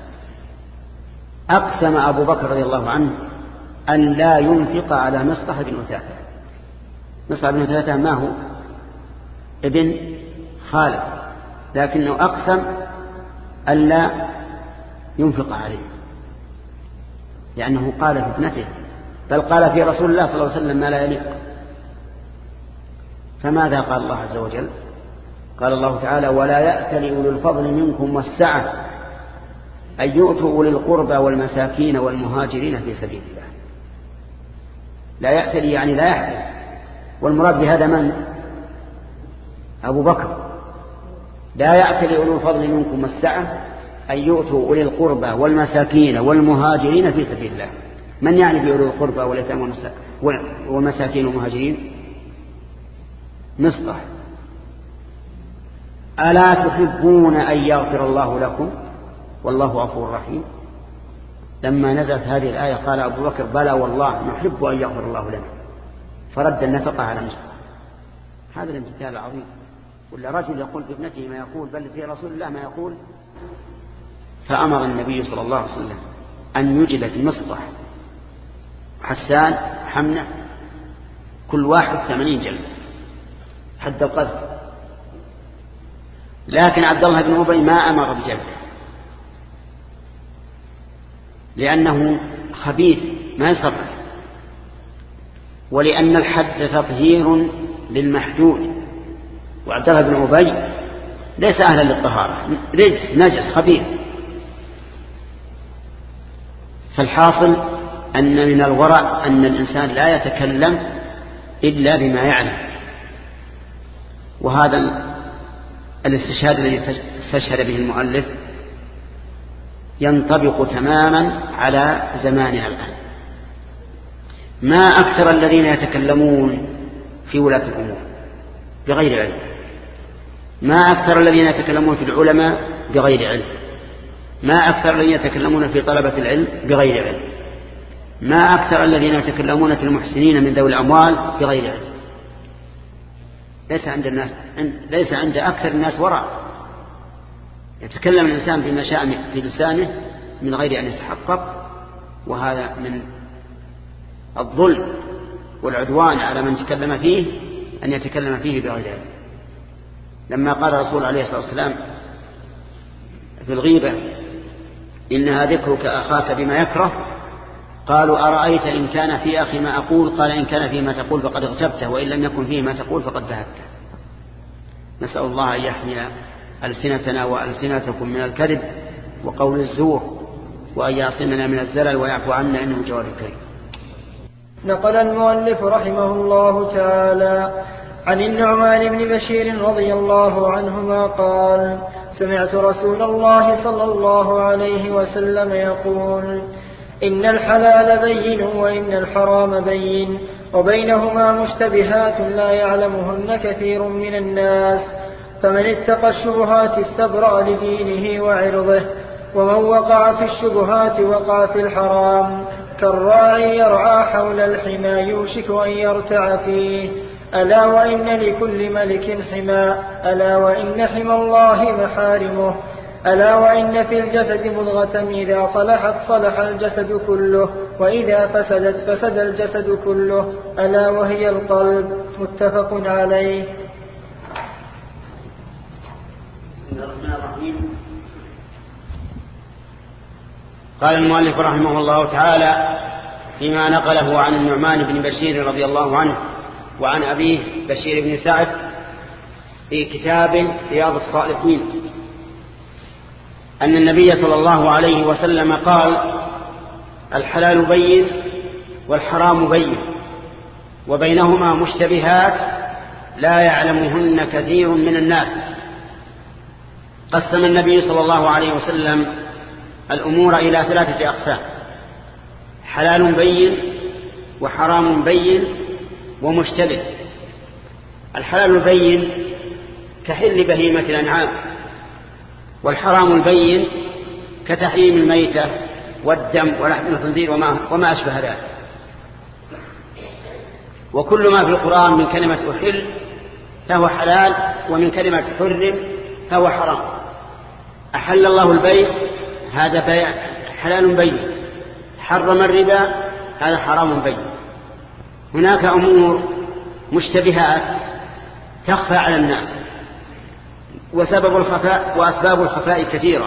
أقسم أبو بكر رضي الله عنه أن لا ينفق على مصطح بن أثاثة. مصطح بن أثاثة ما هو؟ ابن خالد، لكنه أقسم أن لا ينفق عليه، لأنه قال في ابنته، بل قال في رسول الله صلى الله عليه وسلم ما لا يليق. فماذا قال الله عز وجل؟ قال الله تعالى: ولا يأتل أولو الفضل منكم والسعة أن يؤتوا أولي القربى والمساكين والمهاجرين في سبيل الله. لا يأتل يعني لا يحتل، والمراد بهذا من؟ أبو بكر. لا يأتل أولو الفضل منكم والسعة أن يؤتوا أولي القربى والمساكين والمهاجرين في سبيل الله. من يعني بأولي القربى واليتامى والمساكين والمهاجرين؟ مصطح: ألا تحبون أن يغفر الله لكم والله غفور رحيم. لما نزلت هذه الآية قال أبو بكر: بلى والله نحب أن يغفر الله لنا، فرد النفقة على مصطح. هذا الامتثال العظيم. ولا رجل يقول بابنته ما يقول، بل في رسول الله ما يقول. فأمر النبي صلى الله عليه وسلم أن يجلد مصطح، حسان، حمنة، كل واحد ثمانين جلد حد القذف. لكن عبد الله بن أبي ما أمر بجلده، لأنه خبيث ما يصبر، ولأن الحد تطهير للمحدود، وعبد الله بن أبي ليس أهلا للطهارة، رجس نجس خبيث. فالحاصل أن من الورع أن الإنسان لا يتكلم إلا بما يعلم. وهذا الاستشهاد الذي استشهد به المؤلف ينطبق تماما على زماننا الآن. ما أكثر الذين يتكلمون في ولاة الأمور بغير علم، ما أكثر الذين يتكلمون في العلماء بغير علم، ما أكثر الذين يتكلمون في طلبة العلم بغير علم، ما أكثر الذين يتكلمون في المحسنين من ذوي الأموال بغير علم. ليس عند الناس ليس عند أكثر الناس ورع. يتكلم الإنسان بما شاء في لسانه من غير أن يتحقق، وهذا من الظلم والعدوان على من تكلم فيه أن يتكلم فيه بغير علم. لما قال الرسول عليه الصلاة والسلام في الغيبة: إنها ذكرك أخاك بما يكره، قالوا: أرأيت إن كان في أخي ما أقول؟ قال: إن كان فيه ما تقول فقد اغتبته، وإن لم يكن فيه ما تقول فقد ذهبته. نسأل الله أن يحمي ألسنتنا وألسنتكم من الكذب وقول الزور، وأن يعصمنا من الزلل ويعفو عنا إنه جواد كريم.
نقل المؤلف رحمه الله تعالى عن النعمان بن بشير رضي الله عنهما قال: سمعت رسول الله صلى الله عليه وسلم يقول: إن الحلال بين وإن الحرام بين، وبينهما مشتبهات لا يعلمهن كثير من الناس، فمن اتقى الشبهات استبرأ لدينه وعرضه، ومن وقع في الشبهات وقع في الحرام، كالراعي يرعى حول الحمى يوشك أن يرتع فيه. ألا وإن لكل ملك حمى، ألا وإن حمى الله محارمه، ألا وإن في الجسد مضغة إذا صلحت صلح الجسد كله، وإذا فسدت فسد الجسد كله، ألا وهي القلب. متفق عليه.
بسم الله الرحمن الرحيم. قال المؤلف رحمه الله تعالى فيما نقله عن النعمان بن بشير رضي الله عنه وعن أبيه بشير بن سعد في كتاب رياض الصالحين أن النبي صلى الله عليه وسلم قال: الحلال بين والحرام بين، وبينهما مشتبهات لا يعلمهن كثير من الناس. قسم النبي صلى الله عليه وسلم الأمور إلى ثلاثة أقسام: حلال بين وحرام بين ومشتبه. الحلال البين كحل بهيمة الأنعام، والحرام البين كتحريم الميتة والدم ولحم الخنزير وما, وما أشبه ذلك. وكل ما في القرآن من كلمة أحل فهو حلال، ومن كلمة حرم فهو حرام. أحل الله البيع، هذا بيع حلال بين. حرم الربا، هذا حرام بين. هناك أمور مشتبهات تخفى على الناس، وسبب الخفاء وأسباب الخفاء كثيرة،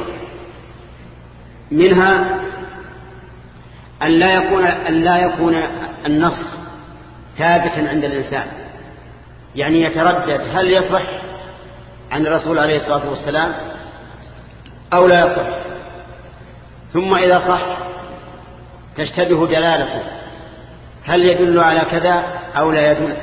منها أن لا يكون أن لا يكون النص ثابتا عند الإنسان، يعني يتردد هل يصح عن الرسول عليه الصلاة والسلام أو لا يصح. ثم إذا صح تشتبه دلالته، هل يدل على كذا أو لا يدل.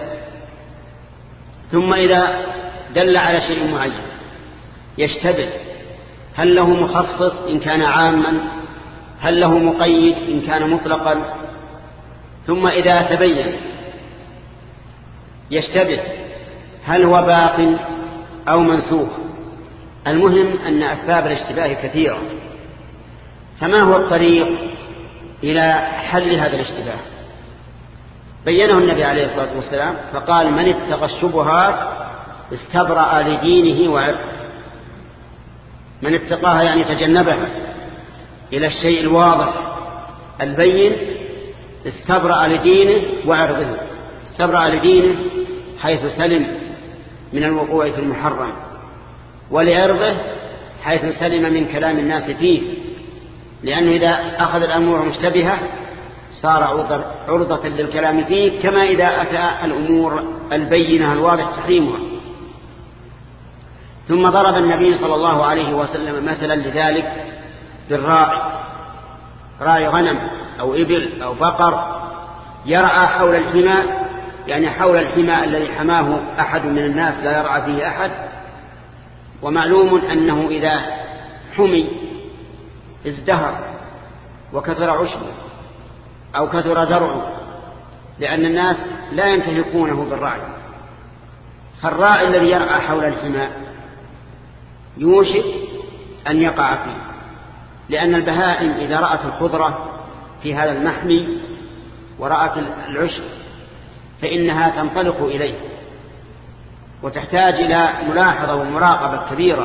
ثم إذا دل على شيء معين يشتبه، هل له مخصص إن كان عاما، هل له مقيد إن كان مطلقا. ثم إذا تبين يشتبه، هل هو باق أو منسوخ. المهم أن أسباب الاشتباه كثيرة، فما هو الطريق إلى حل هذا الاشتباه؟ بينه النبي عليه الصلاة والسلام فقال: من اتقى الشبهات استبرأ لدينه وعرضه. من اتقاها يعني تجنبها إلى الشيء الواضح البين استبرأ لدينه وعرضه. استبرأ لدينه حيث سلم من الوقوع في المحرم، ولعرضه حيث سلم من كلام الناس فيه، لأنه إذا أخذ الأمور مشتبهة صار عرضة للكلام فيه، كما إذا أتى الأمور البينة الواضح تحريمها. ثم ضرب النبي صلى الله عليه وسلم مثلا لذلك بالراعي، راعي غنم أو إبل أو بقر يرعى حول الحمى، يعني حول الحمى الذي حماه أحد من الناس لا يرعى فيه أحد. ومعلوم أنه إذا حمي ازدهر وكثر عشبه أو كثر زرعه، لأن الناس لا ينتهكونه بالرعي. فالراعي الذي يرعى حول الحمى يوشك أن يقع فيه، لأن البهائم إذا رأت الخضرة في هذا المحمي ورأت العشب فإنها تنطلق إليه، وتحتاج إلى ملاحظة ومراقبة كبيرة.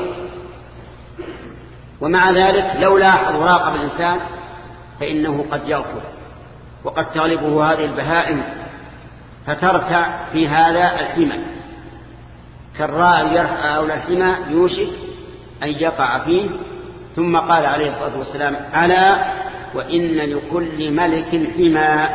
ومع ذلك لو لاحظ وراقب الإنسان فإنه قد يغفل، وقد تغلبه هذه البهائم فترتع في هذا الحمى. كالراعي يرعى حول الحمى يوشك أن يقع فيه. ثم قال عليه الصلاة والسلام: ألا وإن لكل ملك حمى.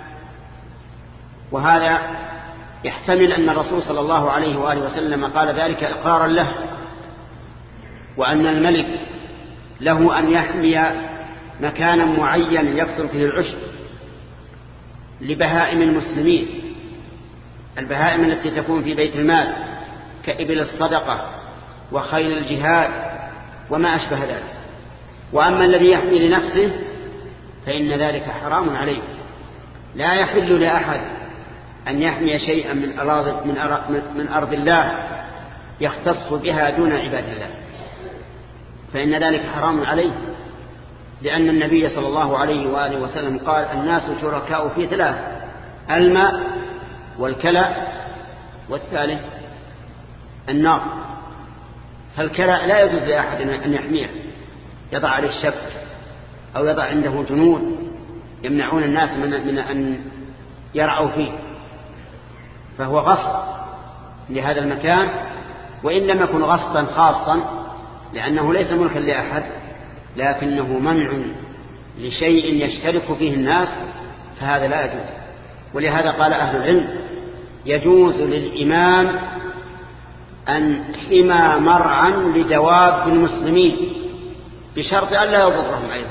وهذا يحتمل أن الرسول صلى الله عليه وآله وسلم قال ذلك إقرارا له، وأن الملك له أن يحمي مكانا معين يكثر فيه العشب لبهائم المسلمين، البهائم التي تكون في بيت المال كإبل الصدقة وخيل الجهاد وما أشبه ذلك. وأما الذي يحمي لنفسه فإن ذلك حرام عليه. لا يحل لأحد أن يحمي شيئا من أراض من أرض, من أرض الله يختص بها دون عباد الله، فإن ذلك حرام عليه، لأن النبي صلى الله عليه وآله وسلم قال: الناس شركاء في ثلاث: الماء والكلى والثالث النار. فالكلى لا يجوز لأحد أن يحميه، يضع عليه الشبك أو يضع عنده جنود يمنعون الناس من أن يرعوا فيه، فهو غصب لهذا المكان، وإن لم يكن غصبا خاصا لأنه ليس ملكا لأحد، لكنه منع لشيء يشترك فيه الناس، فهذا لا يجوز. ولهذا قال أهل العلم: يجوز للإمام أن حمى مرعا لدواب المسلمين بشرط أن لا يضرهم أيضا.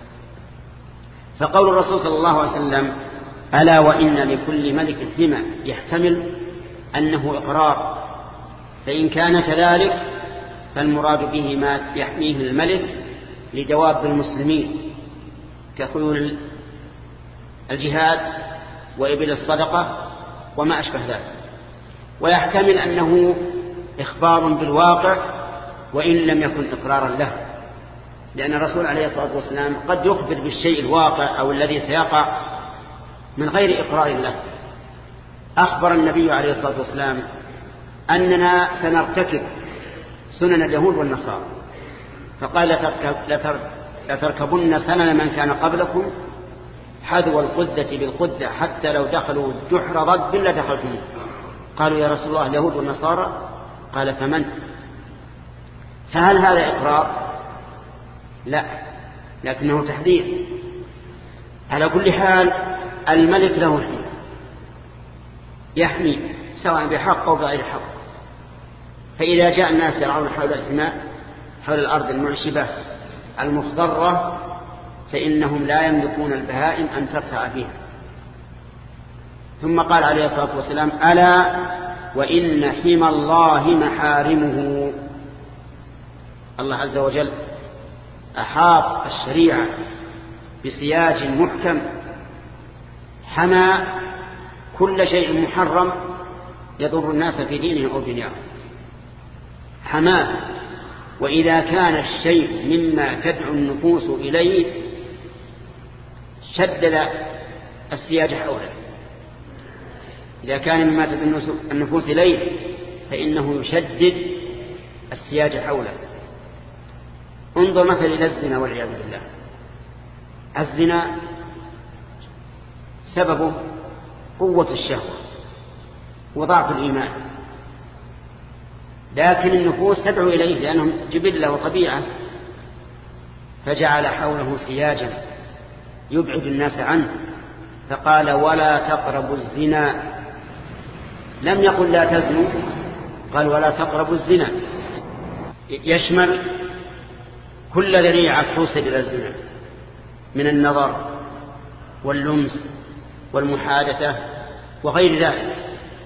فقول الرسول صلى الله عليه وسلم: ألا وإن لكل ملك حمى يحتمل أنه إقرار، فإن كان كذلك فالمراد به ما يحميه الملك لدواب المسلمين كخيول الجهاد وإبل الصدقة وما أشبه ذلك. ويحتمل أنه إخبار بالواقع وإن لم يكن إقرارا له، لأن الرسول عليه الصلاة والسلام قد يخبر بالشيء الواقع أو الذي سيقع من غير إقرار له. أخبر النبي عليه الصلاة والسلام أننا سنرتكب سنن اليهود والنصارى، فقال: لتركبن سنن من كان قبلكم حذو القدة بالقدة حتى لو دخلوا جحر ضب لدخلتموه. قالوا: يا رسول الله اليهود والنصارى؟ قال: فمن؟ فهل هذا إقرار؟ لا، لكنه تحذير. على كل حال الملك له حمى يحمي سواء بحق أو بغير حق، فإذا جاء الناس يرعون حول الحماء حول الأرض المعشبة المخضرة فإنهم لا يملكون البهائم أن ترتع فيها. ثم قال عليه الصلاة والسلام: ألا وإن حمى الله محارمه. الله عز وجل أحاط الشريعة بسياج محكم حمى كل شيء محرم يضر الناس في دينهم أو دنياهم، حماه. وإذا كان الشيء مما تدعو النفوس إليه شدد السياج حوله. إذا كان مما تدعو النفوس إليه فإنه يشدد السياج حوله. انظر مثل إلى الزنا والعياذ بالله. الزنا سببه قوة الشهوة وضعف الإيمان، لكن النفوس تدعو إليه لأنهم جبلة وطبيعة، فجعل حوله سياجا يبعد الناس عنه، فقال: ولا تقربوا الزنا. لم يقل لا تزنوا، قال: ولا تقربوا الزنا. يشمل كل ذريعة توصل إلى الزنا من النظر واللمس والمحادثة وغير ذلك.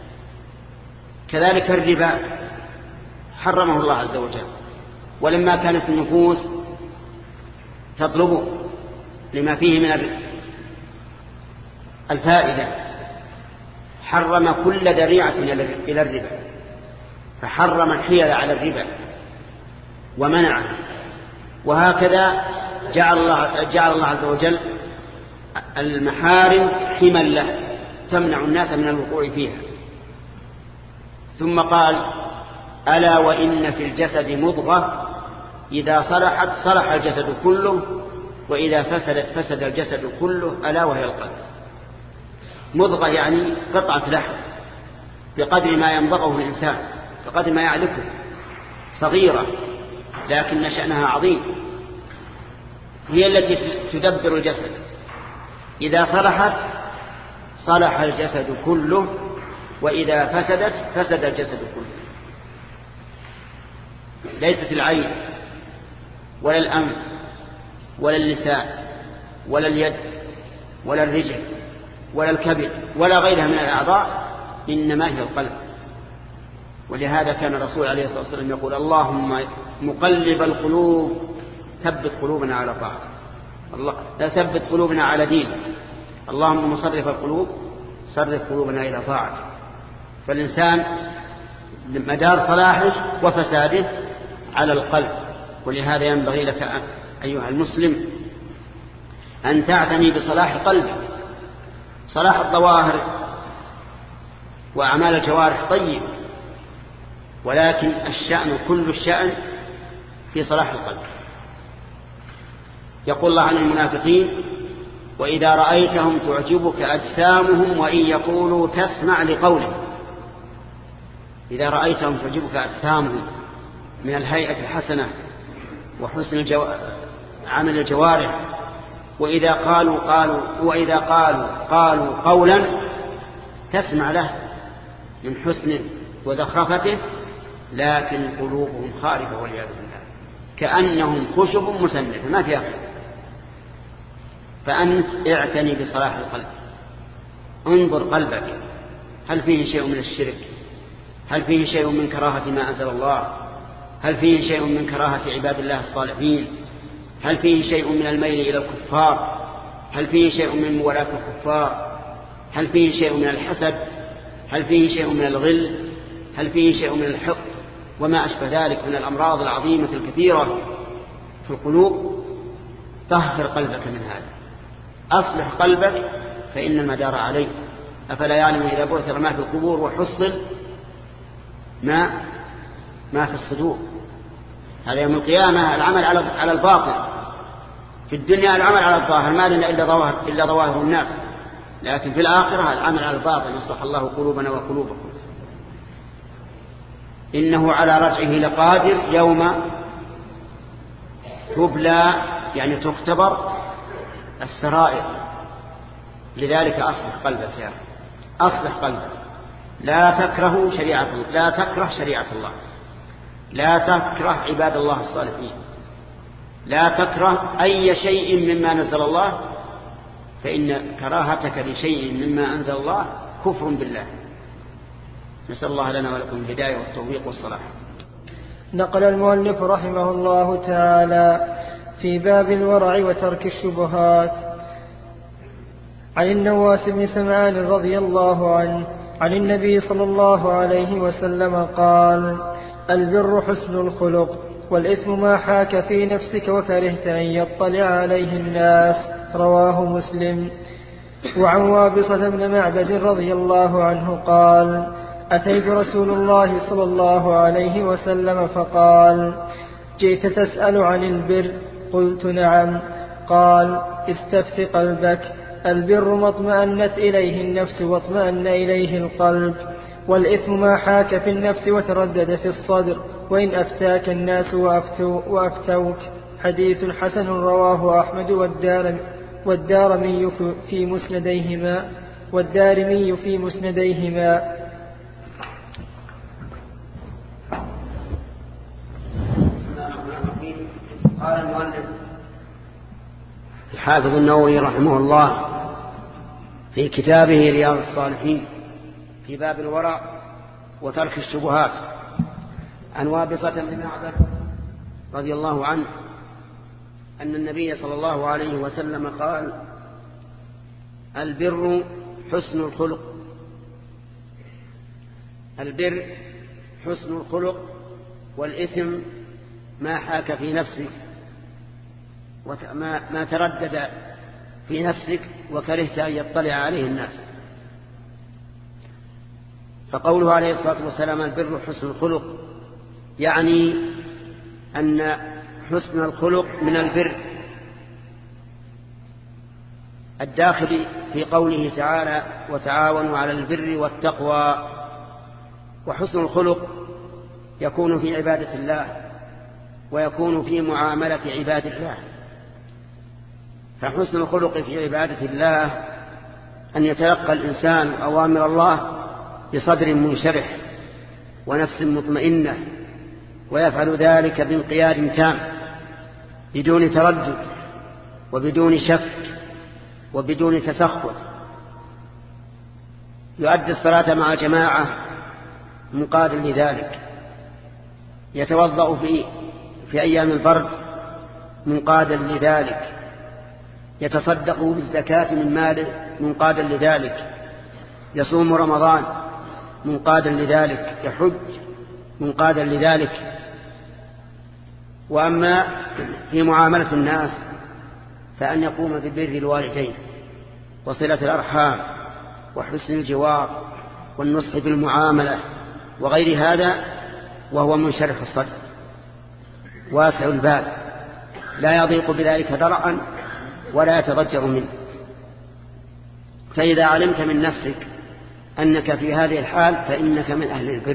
كذلك الربا حرمه الله عز وجل، ولما كانت النفوس تطلبه لما فيه من الفائدة حرم كل ذريعة إلى الربا، فحرم الحيل على الربا ومنعه. وهكذا جعل الله, جعل الله عز وجل المحارم حما له تمنع الناس من الوقوع فيها. ثم قال: ألا وإن في الجسد مضغة إذا صلحت صلح الجسد كله وإذا فسدت فسد الجسد كله، ألا وهي القلب. مضغة يعني قطعة لحم بقدر ما يمضغه الإنسان، بقدر ما يعلكه، صغيرة لكن شأنها عظيم، هي التي تدبر الجسد. إذا صلحت صلح الجسد كله وإذا فسدت فسد الجسد كله. ليست العين ولا الأنف ولا اللسان ولا اليد ولا الرجل ولا الكبد ولا غيرها من الأعضاء، إنما هي القلب. ولهذا كان الرسول عليه الصلاة والسلام يقول: اللهم مقلب القلوب ثبت قلوبنا على طاعتك، الله لا ثبت قلوبنا على دينك، اللهم مصرف القلوب صرف قلوبنا إلى طاعتك. فالإنسان مدار صلاحه وفساده على القلب. ولهذا ينبغي لك أيها المسلم أن تعتني بصلاح قلبك. صلاح الظواهر وأعمال الجوارح طيب، ولكن الشأن كل الشأن في صلاح القلب. يقول الله عن المنافقين: وإذا رأيتهم تعجبك أجسامهم وإن يقولوا تسمع لقولهم. إذا رأيتهم تعجبك أجسامهم من الهيئة الحسنة وحسن الجو... عمل الجوارح، وإذا قالوا قالوا وإذا قالوا قالوا قولا تسمع له من حسن وزخرفته، لكن قلوبهم خارفة والعياذ بالله كأنهم خشب مسندة ما فيها خير. فأنت اعتني بصلاح القلب، انظر قلبك هل فيه شيء من الشرك، هل فيه شيء من كراهة ما أنزل الله، هل فيه شيء من كراهة عباد الله الصالحين، هل فيه شيء من الميل إلى الكفار، هل فيه شيء من موالاة الكفار، هل فيه شيء من الحسد، هل فيه شيء من الغل، هل فيه شيء من الحقد وما أشبه ذلك من الأمراض العظيمة الكثيرة في القلوب. طهر قلبك من هذا، أصلح قلبك فإن المدار عليه. أفلا يعلم إذا بعثر ما في القبور وحصل ما ما في الصدور. هذا يوم القيامة العمل على على الباطل، في الدنيا العمل على الظاهر ما لنا إلا ظواهر إلا ظواهر الناس، لكن في الآخرة العمل على الباطن. يصلح الله قلوبنا وقلوبكم. إنه على رجعه لقادر يوم تبلى يعني تختبر السرائر. لذلك أصلح قلبك يا أخي، أصلح قلبك، لا تكره شريعة الله، لا تكره شريعة الله، لا تكره عباد الله الصالحين، لا تكره أي شيء مما نزل الله، فإن كراهتك لشيء مما أنزل الله كفر بالله. نسأل الله لنا ولكم الهداية والتوفيق والصلاح.
نقل المؤلف رحمه الله تعالى في باب الورع وترك الشبهات عن النواس بن سمعان رضي الله عنه عن النبي صلى الله عليه وسلم قال: البر حسن الخلق، والإثم ما حاك في نفسك وكرهت أن يطلع عليه الناس. رواه مسلم. وعن وابصة بن معبد رضي الله عنه قال: أتيت رسول الله صلى الله عليه وسلم فقال: جئت تسأل عن البر؟ قلت: نعم. قال: استفت قلبك، البر ما اطمأنت إليه النفس واطمأن إليه القلب، والإثم ما حاك في النفس وتردد في الصدر، وإن أفتاك الناس وأفتو وأفتوك. حديث حسن رواه أحمد والدارمي والدارمي في مسنديهما والدارمي في مسنديهما.
قال المؤلف الحافظ النووي رحمه الله في كتابه رياض الصالحين في باب الورع وترك الشبهات عن وابصة بن معبد رضي الله عنه أن النبي صلى الله عليه وسلم قال: البر حسن الخلق. البر حسن الخلق، والإثم ما حاك في نفسك وما تردد في نفسك وكرهت أن يطلع عليه الناس. فقوله عليه الصلاة والسلام البر حسن الخلق يعني أن حسن الخلق من البر الداخل في قوله تعالى: وتعاونوا على البر والتقوى. وحسن الخلق يكون في عبادة الله ويكون في معاملة عباد الله. فحسن الخلق في عبادة الله أن يتلقى الإنسان أوامر الله بصدر منشرح ونفس مطمئنة، ويفعل ذلك بانقياد تام بدون تردد وبدون شك وبدون تسخط. يؤدي الصلاة مع جماعة منقادا لذلك، يتوضأ في في أيام البرد منقادا لذلك، يتصدق بالزكاة من ماله منقادا لذلك، يصوم رمضان منقادا لذلك، يحج منقادا لذلك. وأما في معاملة الناس فأن يقوم ببر الوالدين وصلة الأرحام وحسن الجوار والنصح بالمعاملة وغير هذا، وهو منشرح الصدر واسع البال، لا يضيق بذلك ذرعا ولا يتضجر منه. فإذا علمت من نفسك أنك في هذه الحال فإنك من أهل البر.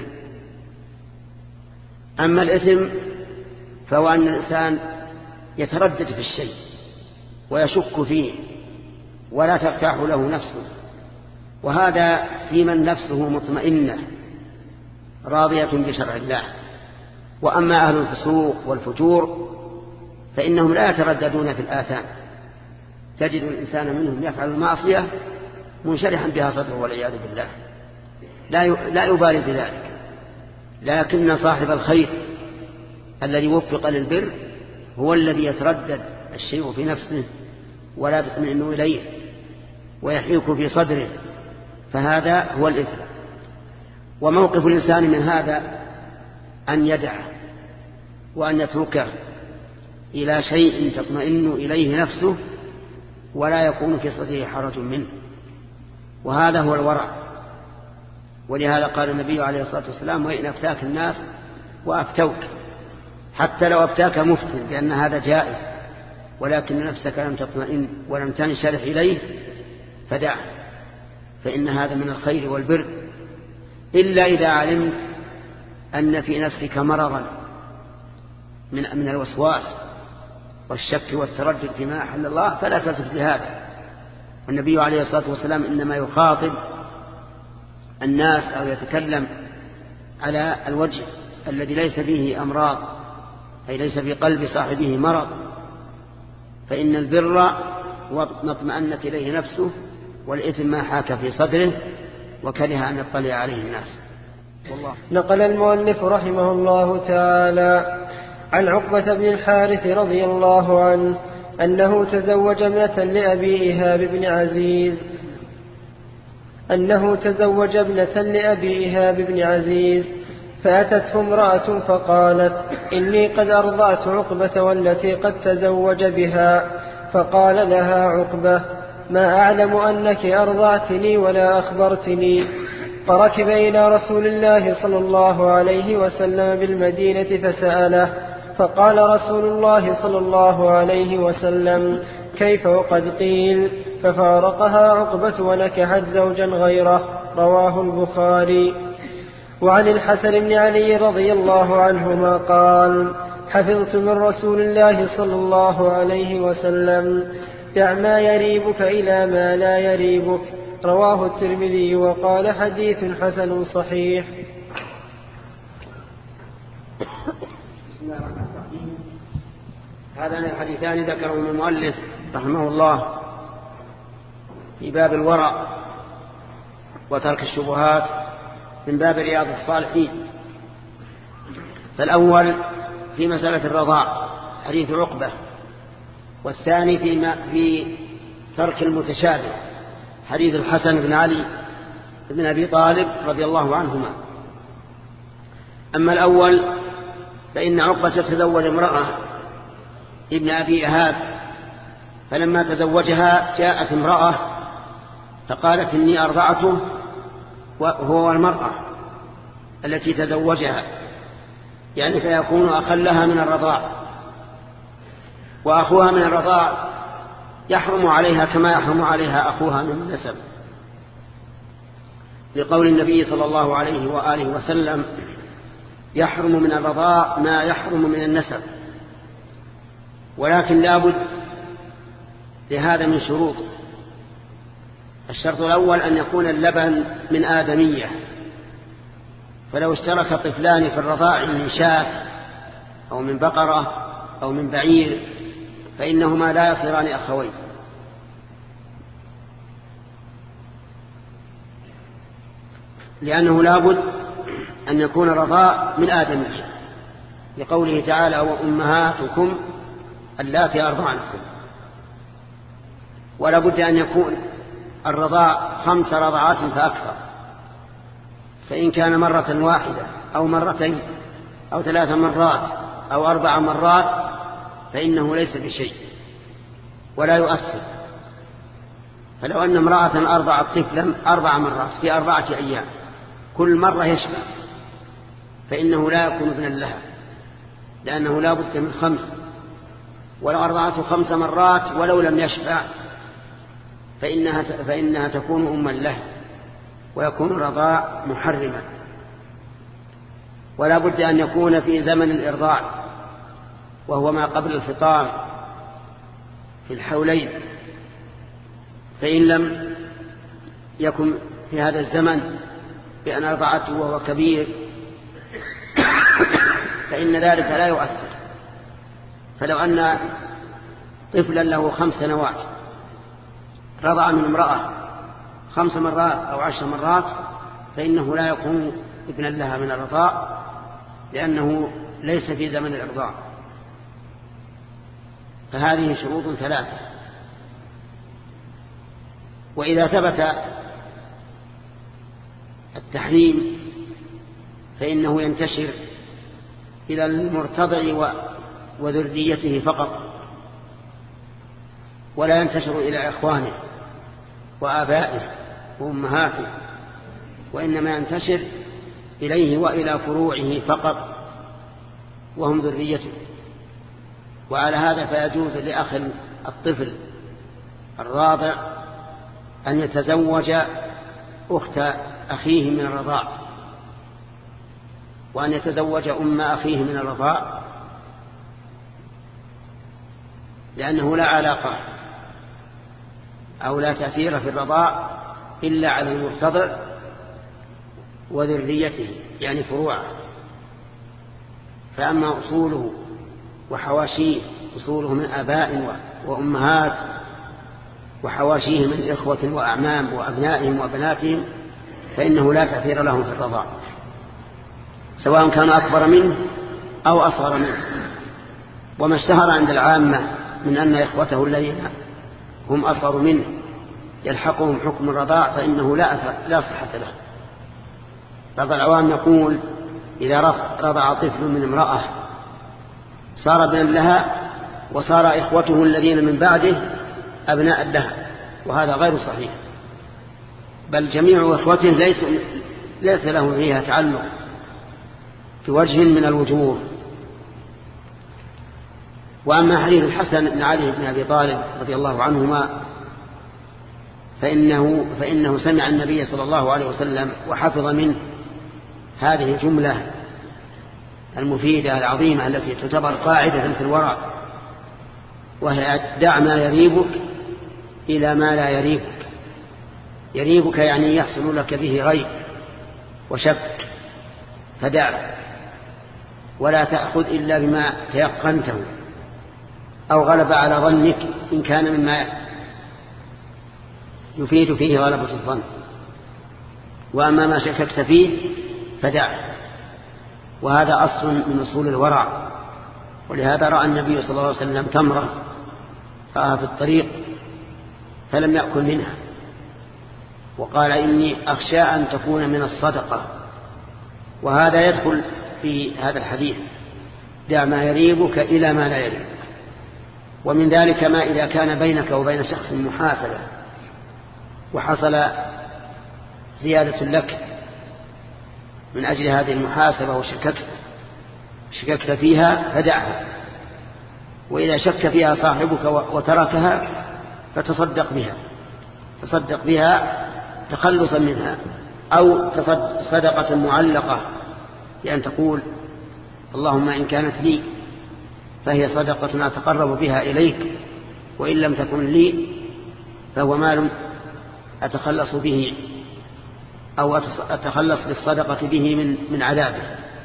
أما الإثم فهو أن الإنسان يتردد في الشيء ويشك فيه ولا ترتاح له نفسه، وهذا في من نفسه مطمئنة راضية بشرع الله. وأما أهل الفسوق والفجور فإنهم لا يترددون في الآثام، تجد الإنسان منهم يفعل المعصية منشرحا بها صدره والعياذ بالله، لا يبالي بذلك. لكن صاحب الخير الذي وفق للبر هو الذي يتردد الشيء في نفسه ولا تطمئن إليه ويحيك في صدره، فهذا هو الإثم. وموقف الإنسان من هذا أن يدعه وأن يتركه إلى شيء تطمئن إليه نفسه ولا يكون في صدره حرج منه، وهذا هو الورع. ولهذا قال النبي عليه الصلاة والسلام: وإن أفتاك الناس وأفتوك، حتى لو أفتاك مفتن بأن هذا جائز ولكن نفسك لم تطمئن ولم تنشرح إليه فدعه، فإن هذا من الخير والبر، إلا إذا علمت أن في نفسك مرضا من من الوسواس والشك والتردد فيما أحل الله فلا تلتفت لهذا. والنبي عليه الصلاة والسلام إنما يخاطب الناس أو يتكلم على الوجه الذي ليس فيه أمراض، أي ليس في قلب صاحبه مرض، فإن البر ما اطمأنت إليه نفسه، والإثم ما حاك في صدره وكره أن يطلع عليه الناس. والله.
نقل المؤلف رحمه الله تعالى عن عقبة بن الحارث رضي الله عنه أنه تزوج ابنة لأبي إيهاب بن عزيز أنه تزوج ابنة لأبي إيهاب بن عزيز فأتته امرأة فقالت إني قد أرضعت عقبة والتي قد تزوج بها، فقال لها عقبة ما أعلم أنك أرضعتني ولا أخبرتني. فركب إلى رسول الله صلى الله عليه وسلم بالمدينة فسأله، فقال رسول الله صلى الله عليه وسلم كيف وقد قيل، ففارقها عقبة ونكحت زوجا غيره. رواه البخاري. وعن الحسن بن علي رضي الله عنهما قال حفظت من رسول الله صلى الله عليه وسلم دع ما يريبك إلى ما لا يريبك. رواه الترمذي وقال حديث حسن صحيح.
هذان الحديثان ذكرهما المؤلف رحمه الله في باب الورع وترك الشبهات من باب رياض الصالحين. فالأول في مسألة الرضاع حديث عقبة، والثاني في, في ترك المتشابه حديث الحسن بن علي بن أبي طالب رضي الله عنهما. أما الأول فإن عقبة تزوج امرأة ابن أبي إيهاب، فلما تزوجها جاءت امرأة فقالت إني أرضعته، وهو المرأة التي تزوجها، يعني فيكون أقلها من الرضاع، وأخوها من الرضاع يحرم عليها كما يحرم عليها أخوها من النسب، لقول النبي صلى الله عليه وآله وسلم يحرم من الرضاع ما يحرم من النسب. ولكن لا بد لهذا من شروط. الشرط الأول أن يكون اللبن من آدمية، فلو اشترك طفلان في الرضاع من شاة أو من بقرة أو من بعير فإنهما لا يصيران أخوين. لأنه لا بد أن يكون الرضاع من آدمية، لقوله تعالى وأمهاتكم اللاتي أرضعنكم. ولا بد أن يكون الرضاع خمس رضعات فأكثر، فإن كان مرة واحدة أو مرتين أو ثلاث مرات أو أربع مرات فإنه ليس بشيء ولا يؤثر. فلو أن امرأة أرضعت طفلا أربع مرات في أربعة أيام كل مرة يشبع فإنه لا يكون ابنا لها، لأنه لا بد من خمس. ولو أرضعته خمس مرات ولو لم يشبع فإنها, فإنها تكون أما له ويكون الرضاع محرما. ولا بد أن يكون في زمن الإرضاع وهو ما قبل الفطام في الحولين، فإن لم يكن في هذا الزمن بأن أرضعته وهو كبير فإن ذلك لا يؤثر. فلو أن طفلا له خمس سنوات رضع من امرأة خمس مرات أو عشر مرات فإنه لا يكون ابنا لها من الرضاع، لأنه ليس في زمن الإرضاع. فهذه شروط ثلاثة. وإذا ثبت التحريم فإنه ينتشر إلى المرتضع وذريته فقط، ولا ينتشر إلى إخوانه وآبائه وأمهاته، وإنما ينتشر إليه وإلى فروعه فقط وهم ذريته. وعلى هذا فيجوز لأخ الطفل الراضع أن يتزوج أخت أخيه من الرضاع، وأن يتزوج أم أخيه من الرضاع، لأنه لا علاقة أو لا تأثير في الرضاع إلا على المرتضع وذريته يعني فروعه. فأما أصوله وحواشيه، أصوله من آباء وأمهات، وحواشيه من إخوة وأعمام وأبنائهم وبناتهم، فإنه لا تأثير لهم في الرضاع، سواء كانوا أكبر منه أو أصغر منه. وما اشتهر عند العامة من أن إخوته الذين هم أصغر منه يلحقهم حكم الرضاع فإنه لا لا صحة له. بعض العوام يقول إذا رضع طفل من امرأة صار ابنا لها وصار إخوته الذين من بعده أبناء لها، وهذا غير صحيح، بل جميع إخوته ليس, ليس لهم فيها تعلق في وجه من الوجوه. وأما حديث الحسن بن علي بن أبي طالب رضي الله عنهما فإنه, فإنه سمع النبي صلى الله عليه وسلم وحفظ منه هذه الجملة المفيدة العظيمة التي تعتبر قاعدة في الورع، وهي دع ما يريبك إلى ما لا يريبك. يريبك يعني يحصل لك به ريب وشك، فدع ولا تأخذ إلا بما تيقنته أو غلب على ظنك إن كان مما يفيد فيه غلبة الظن. وأما ما شككت فيه فدع، وهذا أصل من أصول الورع. ولهذا رأى النبي صلى الله عليه وسلم تمرة رآها في الطريق فلم يأكل منها، وقال إني أخشى أن تكون من الصدقة، وهذا يدخل في هذا الحديث دع ما يريبك إلى ما لا يريبك. ومن ذلك ما إذا كان بينك وبين شخص محاسبة وحصل زيادة لك من أجل هذه المحاسبة وشككت شككت فيها فدعها، وإذا شك فيها صاحبك وتركها فتصدق بها تصدق بها تخلصا منها، أو صدقة معلقة بأن تقول اللهم إن كانت لي فهي صدقة أتقرب بها إليك، وإن لم تكن لي فهو مال أتخلص به أو أتخلص بالصدقة به من من عذابه.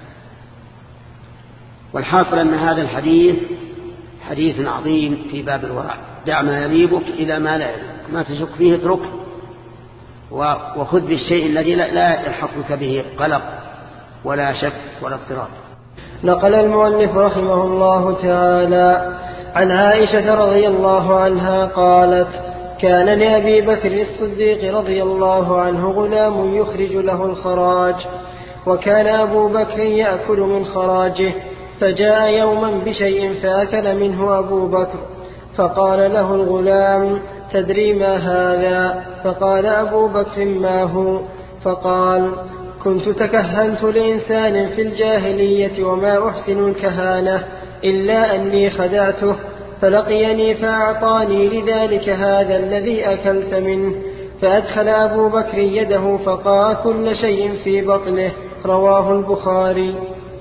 والحاصل أن هذا الحديث حديث عظيم في باب الورع، دع ما يريبك إلى ما لا يريبك، ما تشك فيه اتركه، وخذ بالشيء الذي لا يلحقك به قلق ولا شك ولا اضطراب.
نقل المؤلف رحمه الله تعالى عن عائشة رضي الله عنها قالت كان لأبي بكر الصديق رضي الله عنه غلام يخرج له الخراج، وكان أبو بكر يأكل من خراجه، فجاء يوما بشيء فأكل منه أبو بكر، فقال له الغلام تدري ما هذا؟ فقال أبو بكر ما هو؟ فقال كنت تكهنت لإنسان في الجاهلية وما أحسن الكهانة إلا أني خدعته، فلقيني فأعطاني لذلك هذا الذي أكلت منه، فأدخل أبو بكر يده فقاء كل شيء في بطنه. رواه البخاري.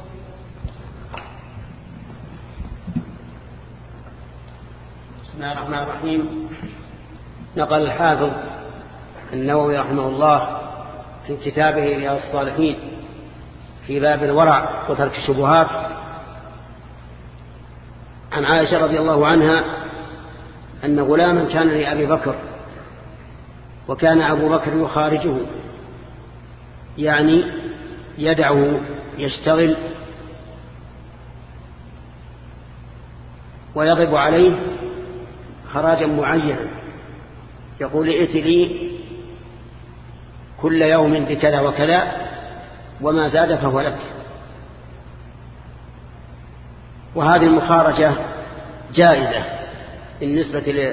بسم الله الرحمن الرحيم. نقل الحافظ النووي رحمه الله في كتابه رياض الصالحين في باب الورع وترك الشبهات عن عائشة رضي الله عنها أن غلاما كان لأبي بكر، وكان أبو بكر يخارجه، يعني يدعه يشتغل ويضرب عليه خراجا معينا، يقول ائت لي كل يوم بكذا وكذا وما زاد فهو لك. وهذه المخارجة جائزة بالنسبة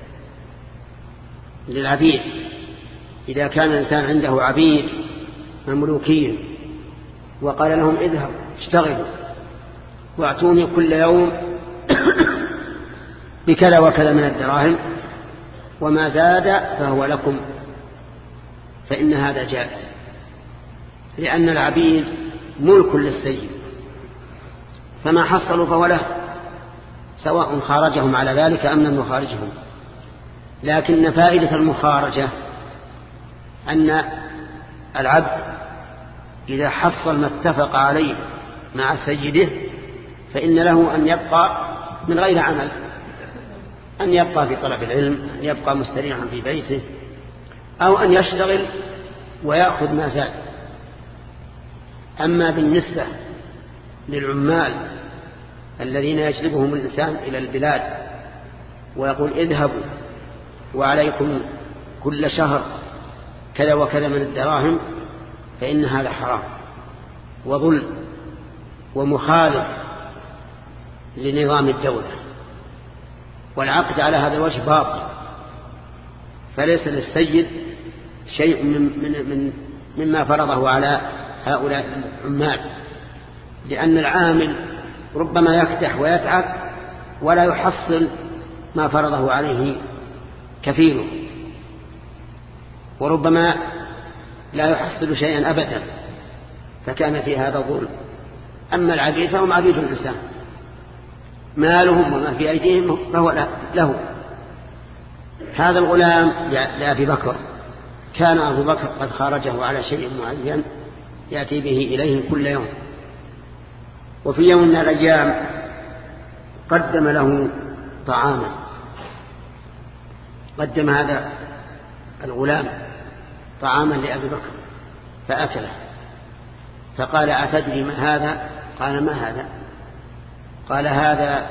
للعبيد، إذا كان الإنسان عنده عبيد مملوكين وقال لهم اذهب اشتغلوا واعطوني كل يوم بكذا وكذا من الدراهم وما زاد فهو لكم، فإن هذا جائز، لأن العبيد ملك للسيد، فما حصلوا فهو له، سواء خارجهم على ذلك أم لم يخارجهم. لكن فائدة المخارجة أن العبد إذا حصل ما اتفق عليه مع سيده فإن له أن يبقى من غير عمل، أن يبقى في طلب العلم، أن يبقى مستريحا في بيته، أو أن يشتغل ويأخذ ما زاد. أما بالنسبة للعمال الذين يجلبهم الإنسان إلى البلاد ويقول اذهبوا وعليكم كل شهر كذا وكذا من الدراهم، فإن هذا حرام وظلم ومخالف لنظام الدولة، والعقد على هذا الوجه باطل. فليس للسيد شيء من من من مما فرضه على هؤلاء العمال، لأن العامل ربما يكدح ويتعب ولا يحصل ما فرضه عليه كفيله، وربما لا يحصل شيئا أبدا، فكان في هذا ظلم. أما العبيد فهم عبيد الإنسان، مالهم وما في أيديهم فهو له. هذا الغلام لأبي بكر كان أبو بكر قد خرجه على شيء معين يأتي به إليه كل يوم، وفي يوم من الأيام قدم له طعاما، قدم هذا الغلام طعاما لأبي بكر فأكله، فقال أتدري ما هذا؟ قال ما هذا؟ قال هذا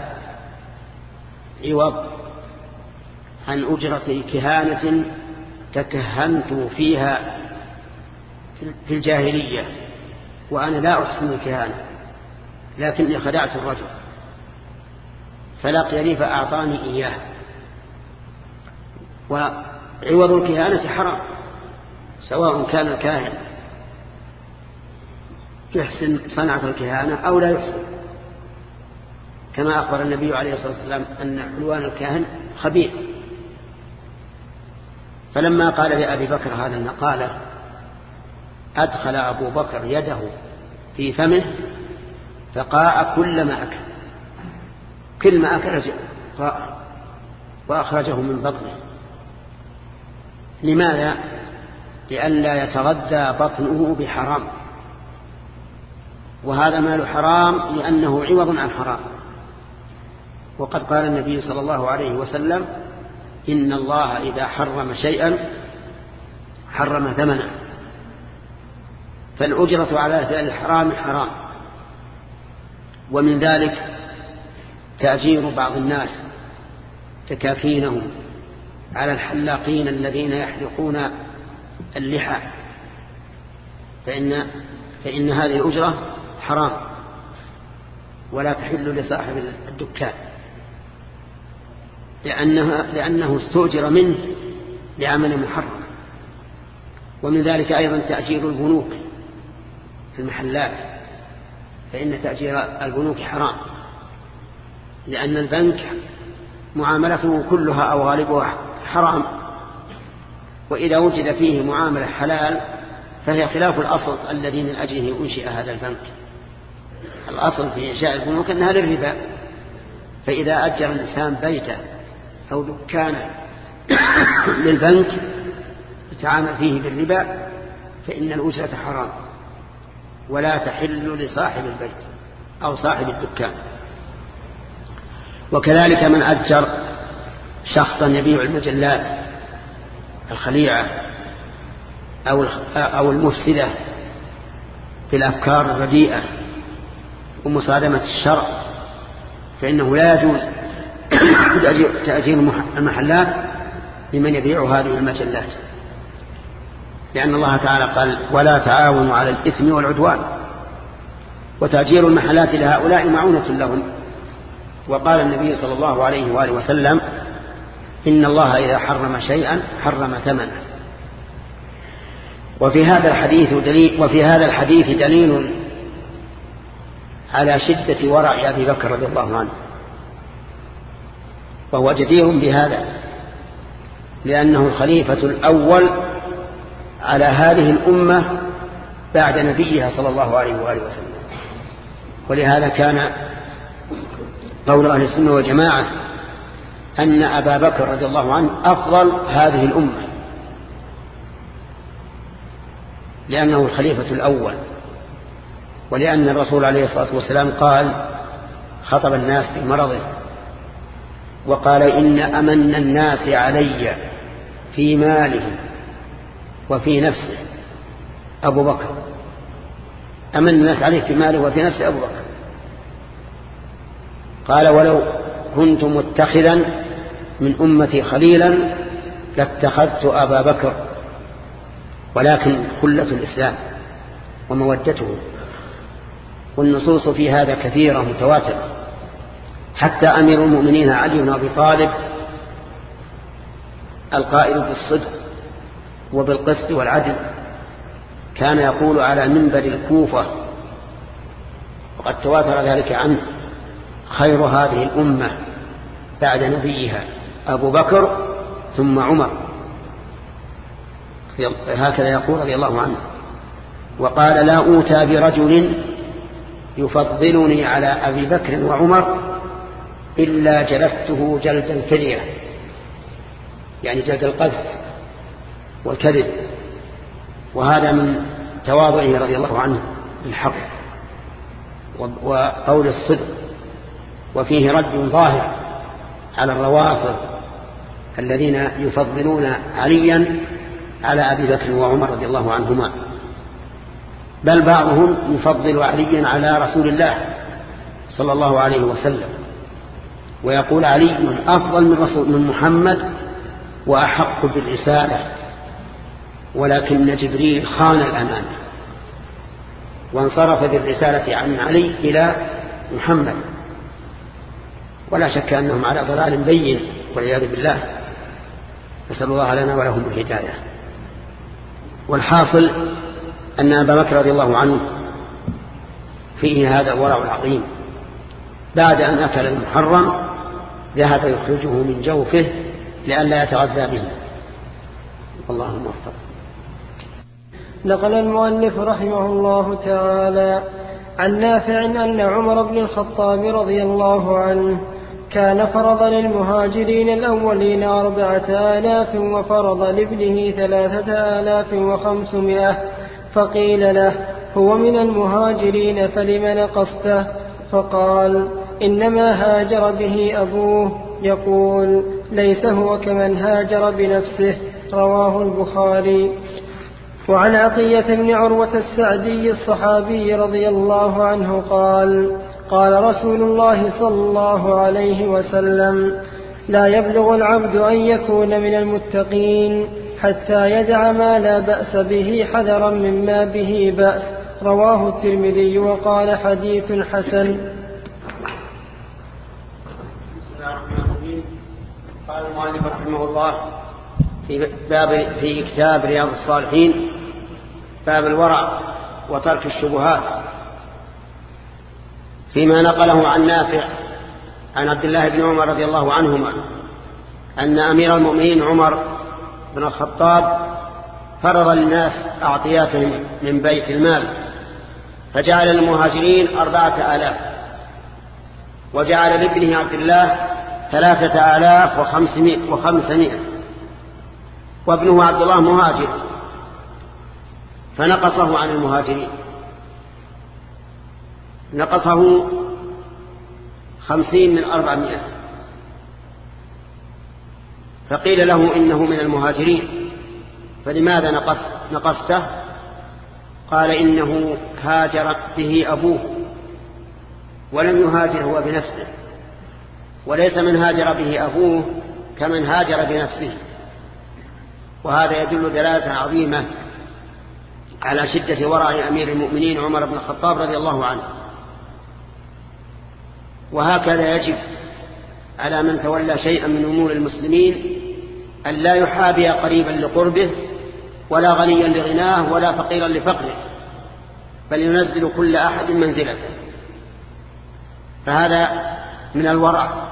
عوض عن أجرة كهانة تكهنت فيها في الجاهلية وأنا لا أحسن الكهانة، لكني خدعت الرجل فلقي لي فأعطاني إياه. وعوض الكهانة حرام، سواء كان الكاهن يحسن صنعة الكهانة أو لا يحسن، كما أخبر النبي عليه الصلاة والسلام أن علوان الكاهن خبيث. فلما قال لأبي بكر هذا المقالة أدخل أبو بكر يده في فمه فقاء كل ما أكل، كل ما أكل قاء وأخرجه من بطنه. لماذا؟ لئلا يتغذى بطنه بحرام، وهذا مال حرام لأنه عوض عن حرام. وقد قال النبي صلى الله عليه وسلم إن الله إذا حرم شيئا حرم ثمنه، فالأجرة على فعل الحرام حرام. ومن ذلك تأجير بعض الناس تكافينهم على الحلاقين الذين يحلقون اللحى، فإن, فإن هذه الأجرة حرام ولا تحل لصاحب الدكان، لأنها لأنه استؤجر منه لعمل محرم. ومن ذلك أيضا تأجير البنوك في المحلات، فإن تأجير البنوك حرام، لأن البنك معاملته كلها أو غالبها حرام، وإذا وجد فيه معاملة حلال فهي خلاف الأصل الذي من أجله أنشئ هذا البنك. الأصل في إنشاء البنوك أنها للربا، فإذا أجر الإنسان بيته أو دكانه للبنك يتعامل فيه بالربا فإن الأجرة حرام ولا تحل لصاحب البيت أو صاحب الدكان. وكذلك من أجر شخصا يبيع المجلات الخليعة أو المفسدة في الأفكار الرديئة ومصادمة الشرع، فإنه لا يجوز تأجير المحلات لمن يبيع هذه المجلات، لأن الله تعالى قال ولا تعاونوا على الإثم والعدوان، وتأجير المحلات لهؤلاء معونة لهم. وقال النبي صلى الله عليه وآله وسلم إن الله إذا حرم شيئا حرم ثمنه. وفي هذا الحديث دليل وفي هذا الحديث دليل على شدة ورع أبي بكر رضي الله عنه، وهو جدير بهذا لأنه الخليفة الأول على هذه الأمة بعد نبيها صلى الله عليه وآله وسلم. ولهذا كان قول أهل السنة والجماعة أن أبا بكر رضي الله عنه أفضل هذه الأمة، لأنه الخليفة الأول، ولأن الرسول عليه الصلاة والسلام قال خطب الناس في مرضه وقال إن أمن الناس علي في ماله وفي نفسه أبو بكر. أمن الناس عليه في ماله وفي نفسه أبو بكر. قال ولو كنت متخذا من أمتي خليلا لاتخذت أبا بكر، ولكن خلة الإسلام ومودته. والنصوص في هذا كثيرة متواترة، حتى أمير المؤمنين علي بن أبي طالب القائل بالصدق وبالقسط والعدل كان يقول على منبر الكوفة وقد تواتر ذلك عنه: خير هذه الأمة بعد نبيها أبو بكر ثم عمر. هكذا يقول رضي الله عنه. وقال: لا أوتى برجل يفضلني على أبي بكر وعمر إلا جلدته جلد الكرية، يعني جلد القذف والكذب. وهذا من تواضعه رضي الله عنه بالحق وقول الصدق. وفيه رد ظاهر على الروافض الذين يفضلون عليا على أبي بكر وعمر رضي الله عنهما، بل بعضهم يفضل عليا على رسول الله صلى الله عليه وسلم، ويقول علي أفضل من رسول من محمد وأحق بالرسالة، ولكن جبريل خان الأمانة وانصرف بالرسالة عن علي إلى محمد. ولا شك أنهم على ضلال بين والعياذ بالله، نسأل الله لنا ولهم الهداية. والحاصل أن أبا بكر رضي الله عنه فيه هذا الورع العظيم، بعد أن أكل المحرم ذهب يخرجه من جوفه لئلا يتغذى به. اللهم وفق.
نقل المؤلف رحمه الله تعالى عن نافع أن عمر بن الخطاب رضي الله عنه كان فرض للمهاجرين الأولين أربعة آلاف وفرض لابنه ثلاثة آلاف وخمسمائة، فقيل له: هو من المهاجرين فلم نقصته؟ فقال: إنما هاجر به أبوه. يقول: ليس هو كمن هاجر بنفسه. رواه البخاري. وعن عطية بن عروة السعدي الصحابي رضي الله عنه قال: قال رسول الله صلى الله عليه وسلم: لا يبلغ العبد أن يكون من المتقين حتى يدع ما لا بأس به حذرا مما به بأس. رواه الترمذي وقال: حديث حسن.
قال المؤلف رحمه الله في باب في كتاب رياض الصالحين باب الورع وترك الشبهات، فيما نقله عن نافع عن عبد الله بن عمر رضي الله عنهما أن أمير المؤمنين عمر بن الخطاب فرض للناس أعطياتهم من بيت المال، فجعل المهاجرين أربعة آلاف، وجعل لابنه عبد الله ثلاثة آلاف وخمسمائة، وابنه عبد الله مهاجر، فنقصه عن المهاجرين، نقصه خمسين من أربعمائة. فقيل له: إنه من المهاجرين فلماذا نقص نقصته؟ قال: إنه هاجر به أبوه ولم يهاجر هو بنفسه، وليس من هاجر به أبوه كمن هاجر بنفسه. وهذا يدل دلالة عظيمة على شدة ورع أمير المؤمنين عمر بن الخطاب رضي الله عنه. وهكذا يجب على من تولى شيئا من أمور المسلمين أن لا يحابي قريبا لقربه ولا غنيا لغناه ولا فقيرا لفقره، بل ينزل كل أحد منزلته. فهذا من الورع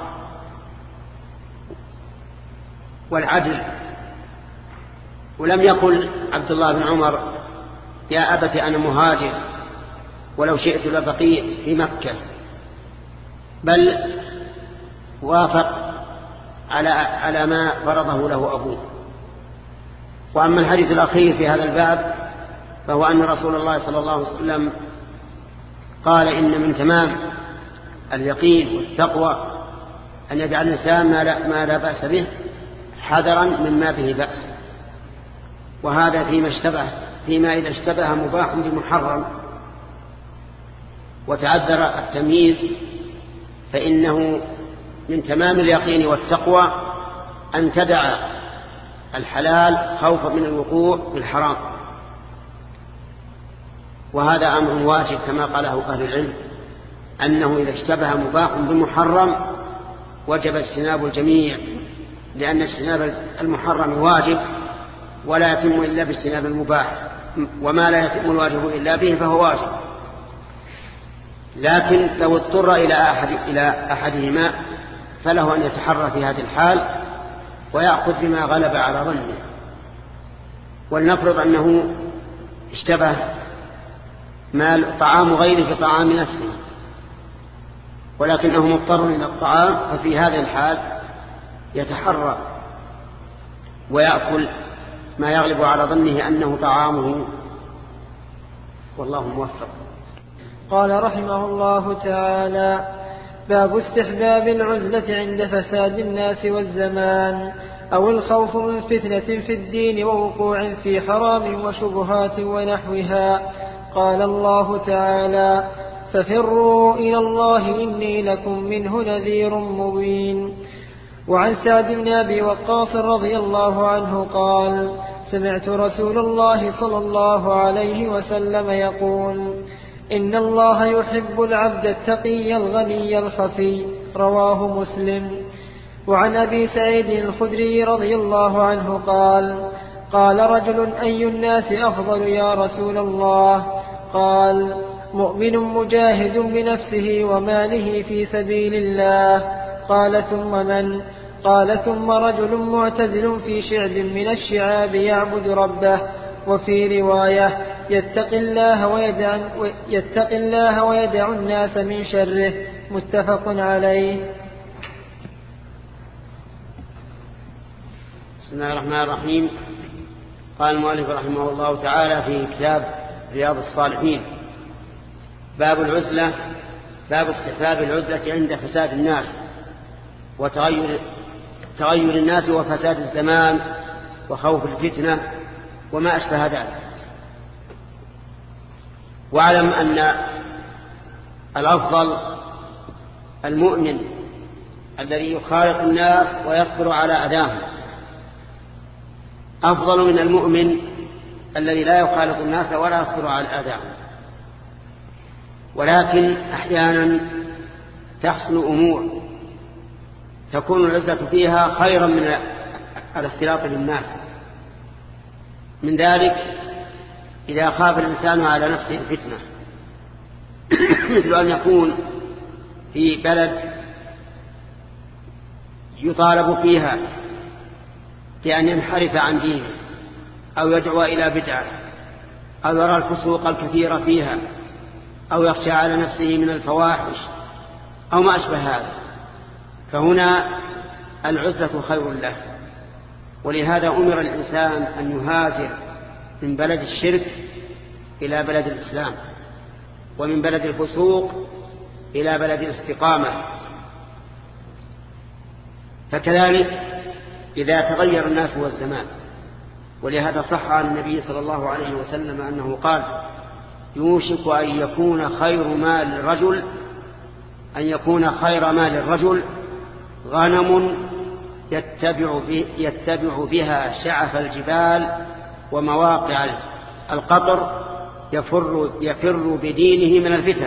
والعدل. ولم يقل عبد الله بن عمر: يا أبت أنا مهاجر ولو شئت لبقيت في مكة، بل وافق على على ما فرضه له أبوه. وأما الحديث الأخير في هذا الباب فهو أن رسول الله صلى الله عليه وسلم قال: إن من تمام اليقين والتقوى أن يجعل الإنسان ما لا, ما لا بأس به حذرا مما به بأس. وهذا فيما اشتبه فيما إذا اشتبه مباح بمحرم وتعذر التمييز، فإنه من تمام اليقين والتقوى أن تدع الحلال خوفا من الوقوع في الحرام. وهذا أمر واجب كما قاله أهل العلم، أنه إذا اشتبه مباح بمحرم وجب اجتناب الجميع، لأن اجتناب المحرم واجب ولا يتم إلا باجتناب المباح، وما لا يتم الواجب إلا به فهو واجب. لكن لو اضطر إلى أحد إلى أحدهما فله أن يتحرى في هذه الحال ويأخذ بما غلب على ظنه. ولنفرض أنه اشتبه مال طعام غيره في طعام نفسه، ولكنه مضطر إلى الطعام، ففي هذه الحال يتحرى ويأكل ما يغلب على ظنه أنه طعامه، والله موفق.
قال رحمه الله تعالى: باب استحباب العزلة عند فساد الناس والزمان أو الخوف من فتنة في الدين ووقوع في حرام وشبهات ونحوها. قال الله تعالى: ففروا إلى الله إني لكم منه نذير مبين. وعن سعد بن أبي وقاص رضي الله عنه قال: سمعت رسول الله صلى الله عليه وسلم يقول: إن الله يحب العبد التقي الغني الخفي. رواه مسلم. وعن أبي سعيد الخدري رضي الله عنه قال: قال رجل: أي الناس أفضل يا رسول الله؟ قال: مؤمن مجاهد بنفسه وماله في سبيل الله. قال: ثم من؟ قال: ثم رجل معتزل في شعب من الشعاب يعبد ربه. وفي رواية: يتقي الله ويدع, يتقي الله ويدع الناس من شره. متفق عليه.
بسم الله الرحمن الرحيم. قال المؤلف رحمه الله تعالى في كتاب رياض الصالحين: باب العزلة، باب استحباب العزلة عند فساد الناس وتغير تغير الناس وفساد الزمان وخوف الفتنة وما أشبه ذلك. واعلم أن الأفضل المؤمن الذي يخالط الناس ويصبر على أذاهم، أفضل من المؤمن الذي لا يخالط الناس ولا يصبر على أذاهم. ولكن أحيانا تحصل أمور تكون العزة فيها خيرا من الاختلاط بالناس. من ذلك إذا خاف الإنسان على نفسه الفتنة، مثل أن يكون في بلد يطالب فيها بأن ينحرف عن دينه أو يدعو إلى بدعة أو يرى الفسوق الكثير فيها أو يخشى على نفسه من الفواحش أو ما أشبه هذا، فهنا العزلة خير له. ولهذا أمر الإنسان أن يهاجر من بلد الشرك إلى بلد الإسلام، ومن بلد الفسوق إلى بلد الاستقامة. فكذلك إذا تغير الناس والزمان. ولهذا صح عن النبي صلى الله عليه وسلم أنه قال: يوشك أن يكون خير مال الرجل أن يكون خير مال الرجل غنم يتبع, يتبع بها شعف الجبال ومواقع القطر يفر, يفر بدينه من الفتن.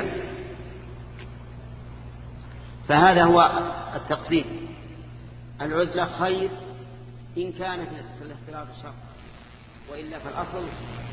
فهذا هو التقسيم. العزلة خير إن كان في الاختلاط الشر، وإلا فالأصل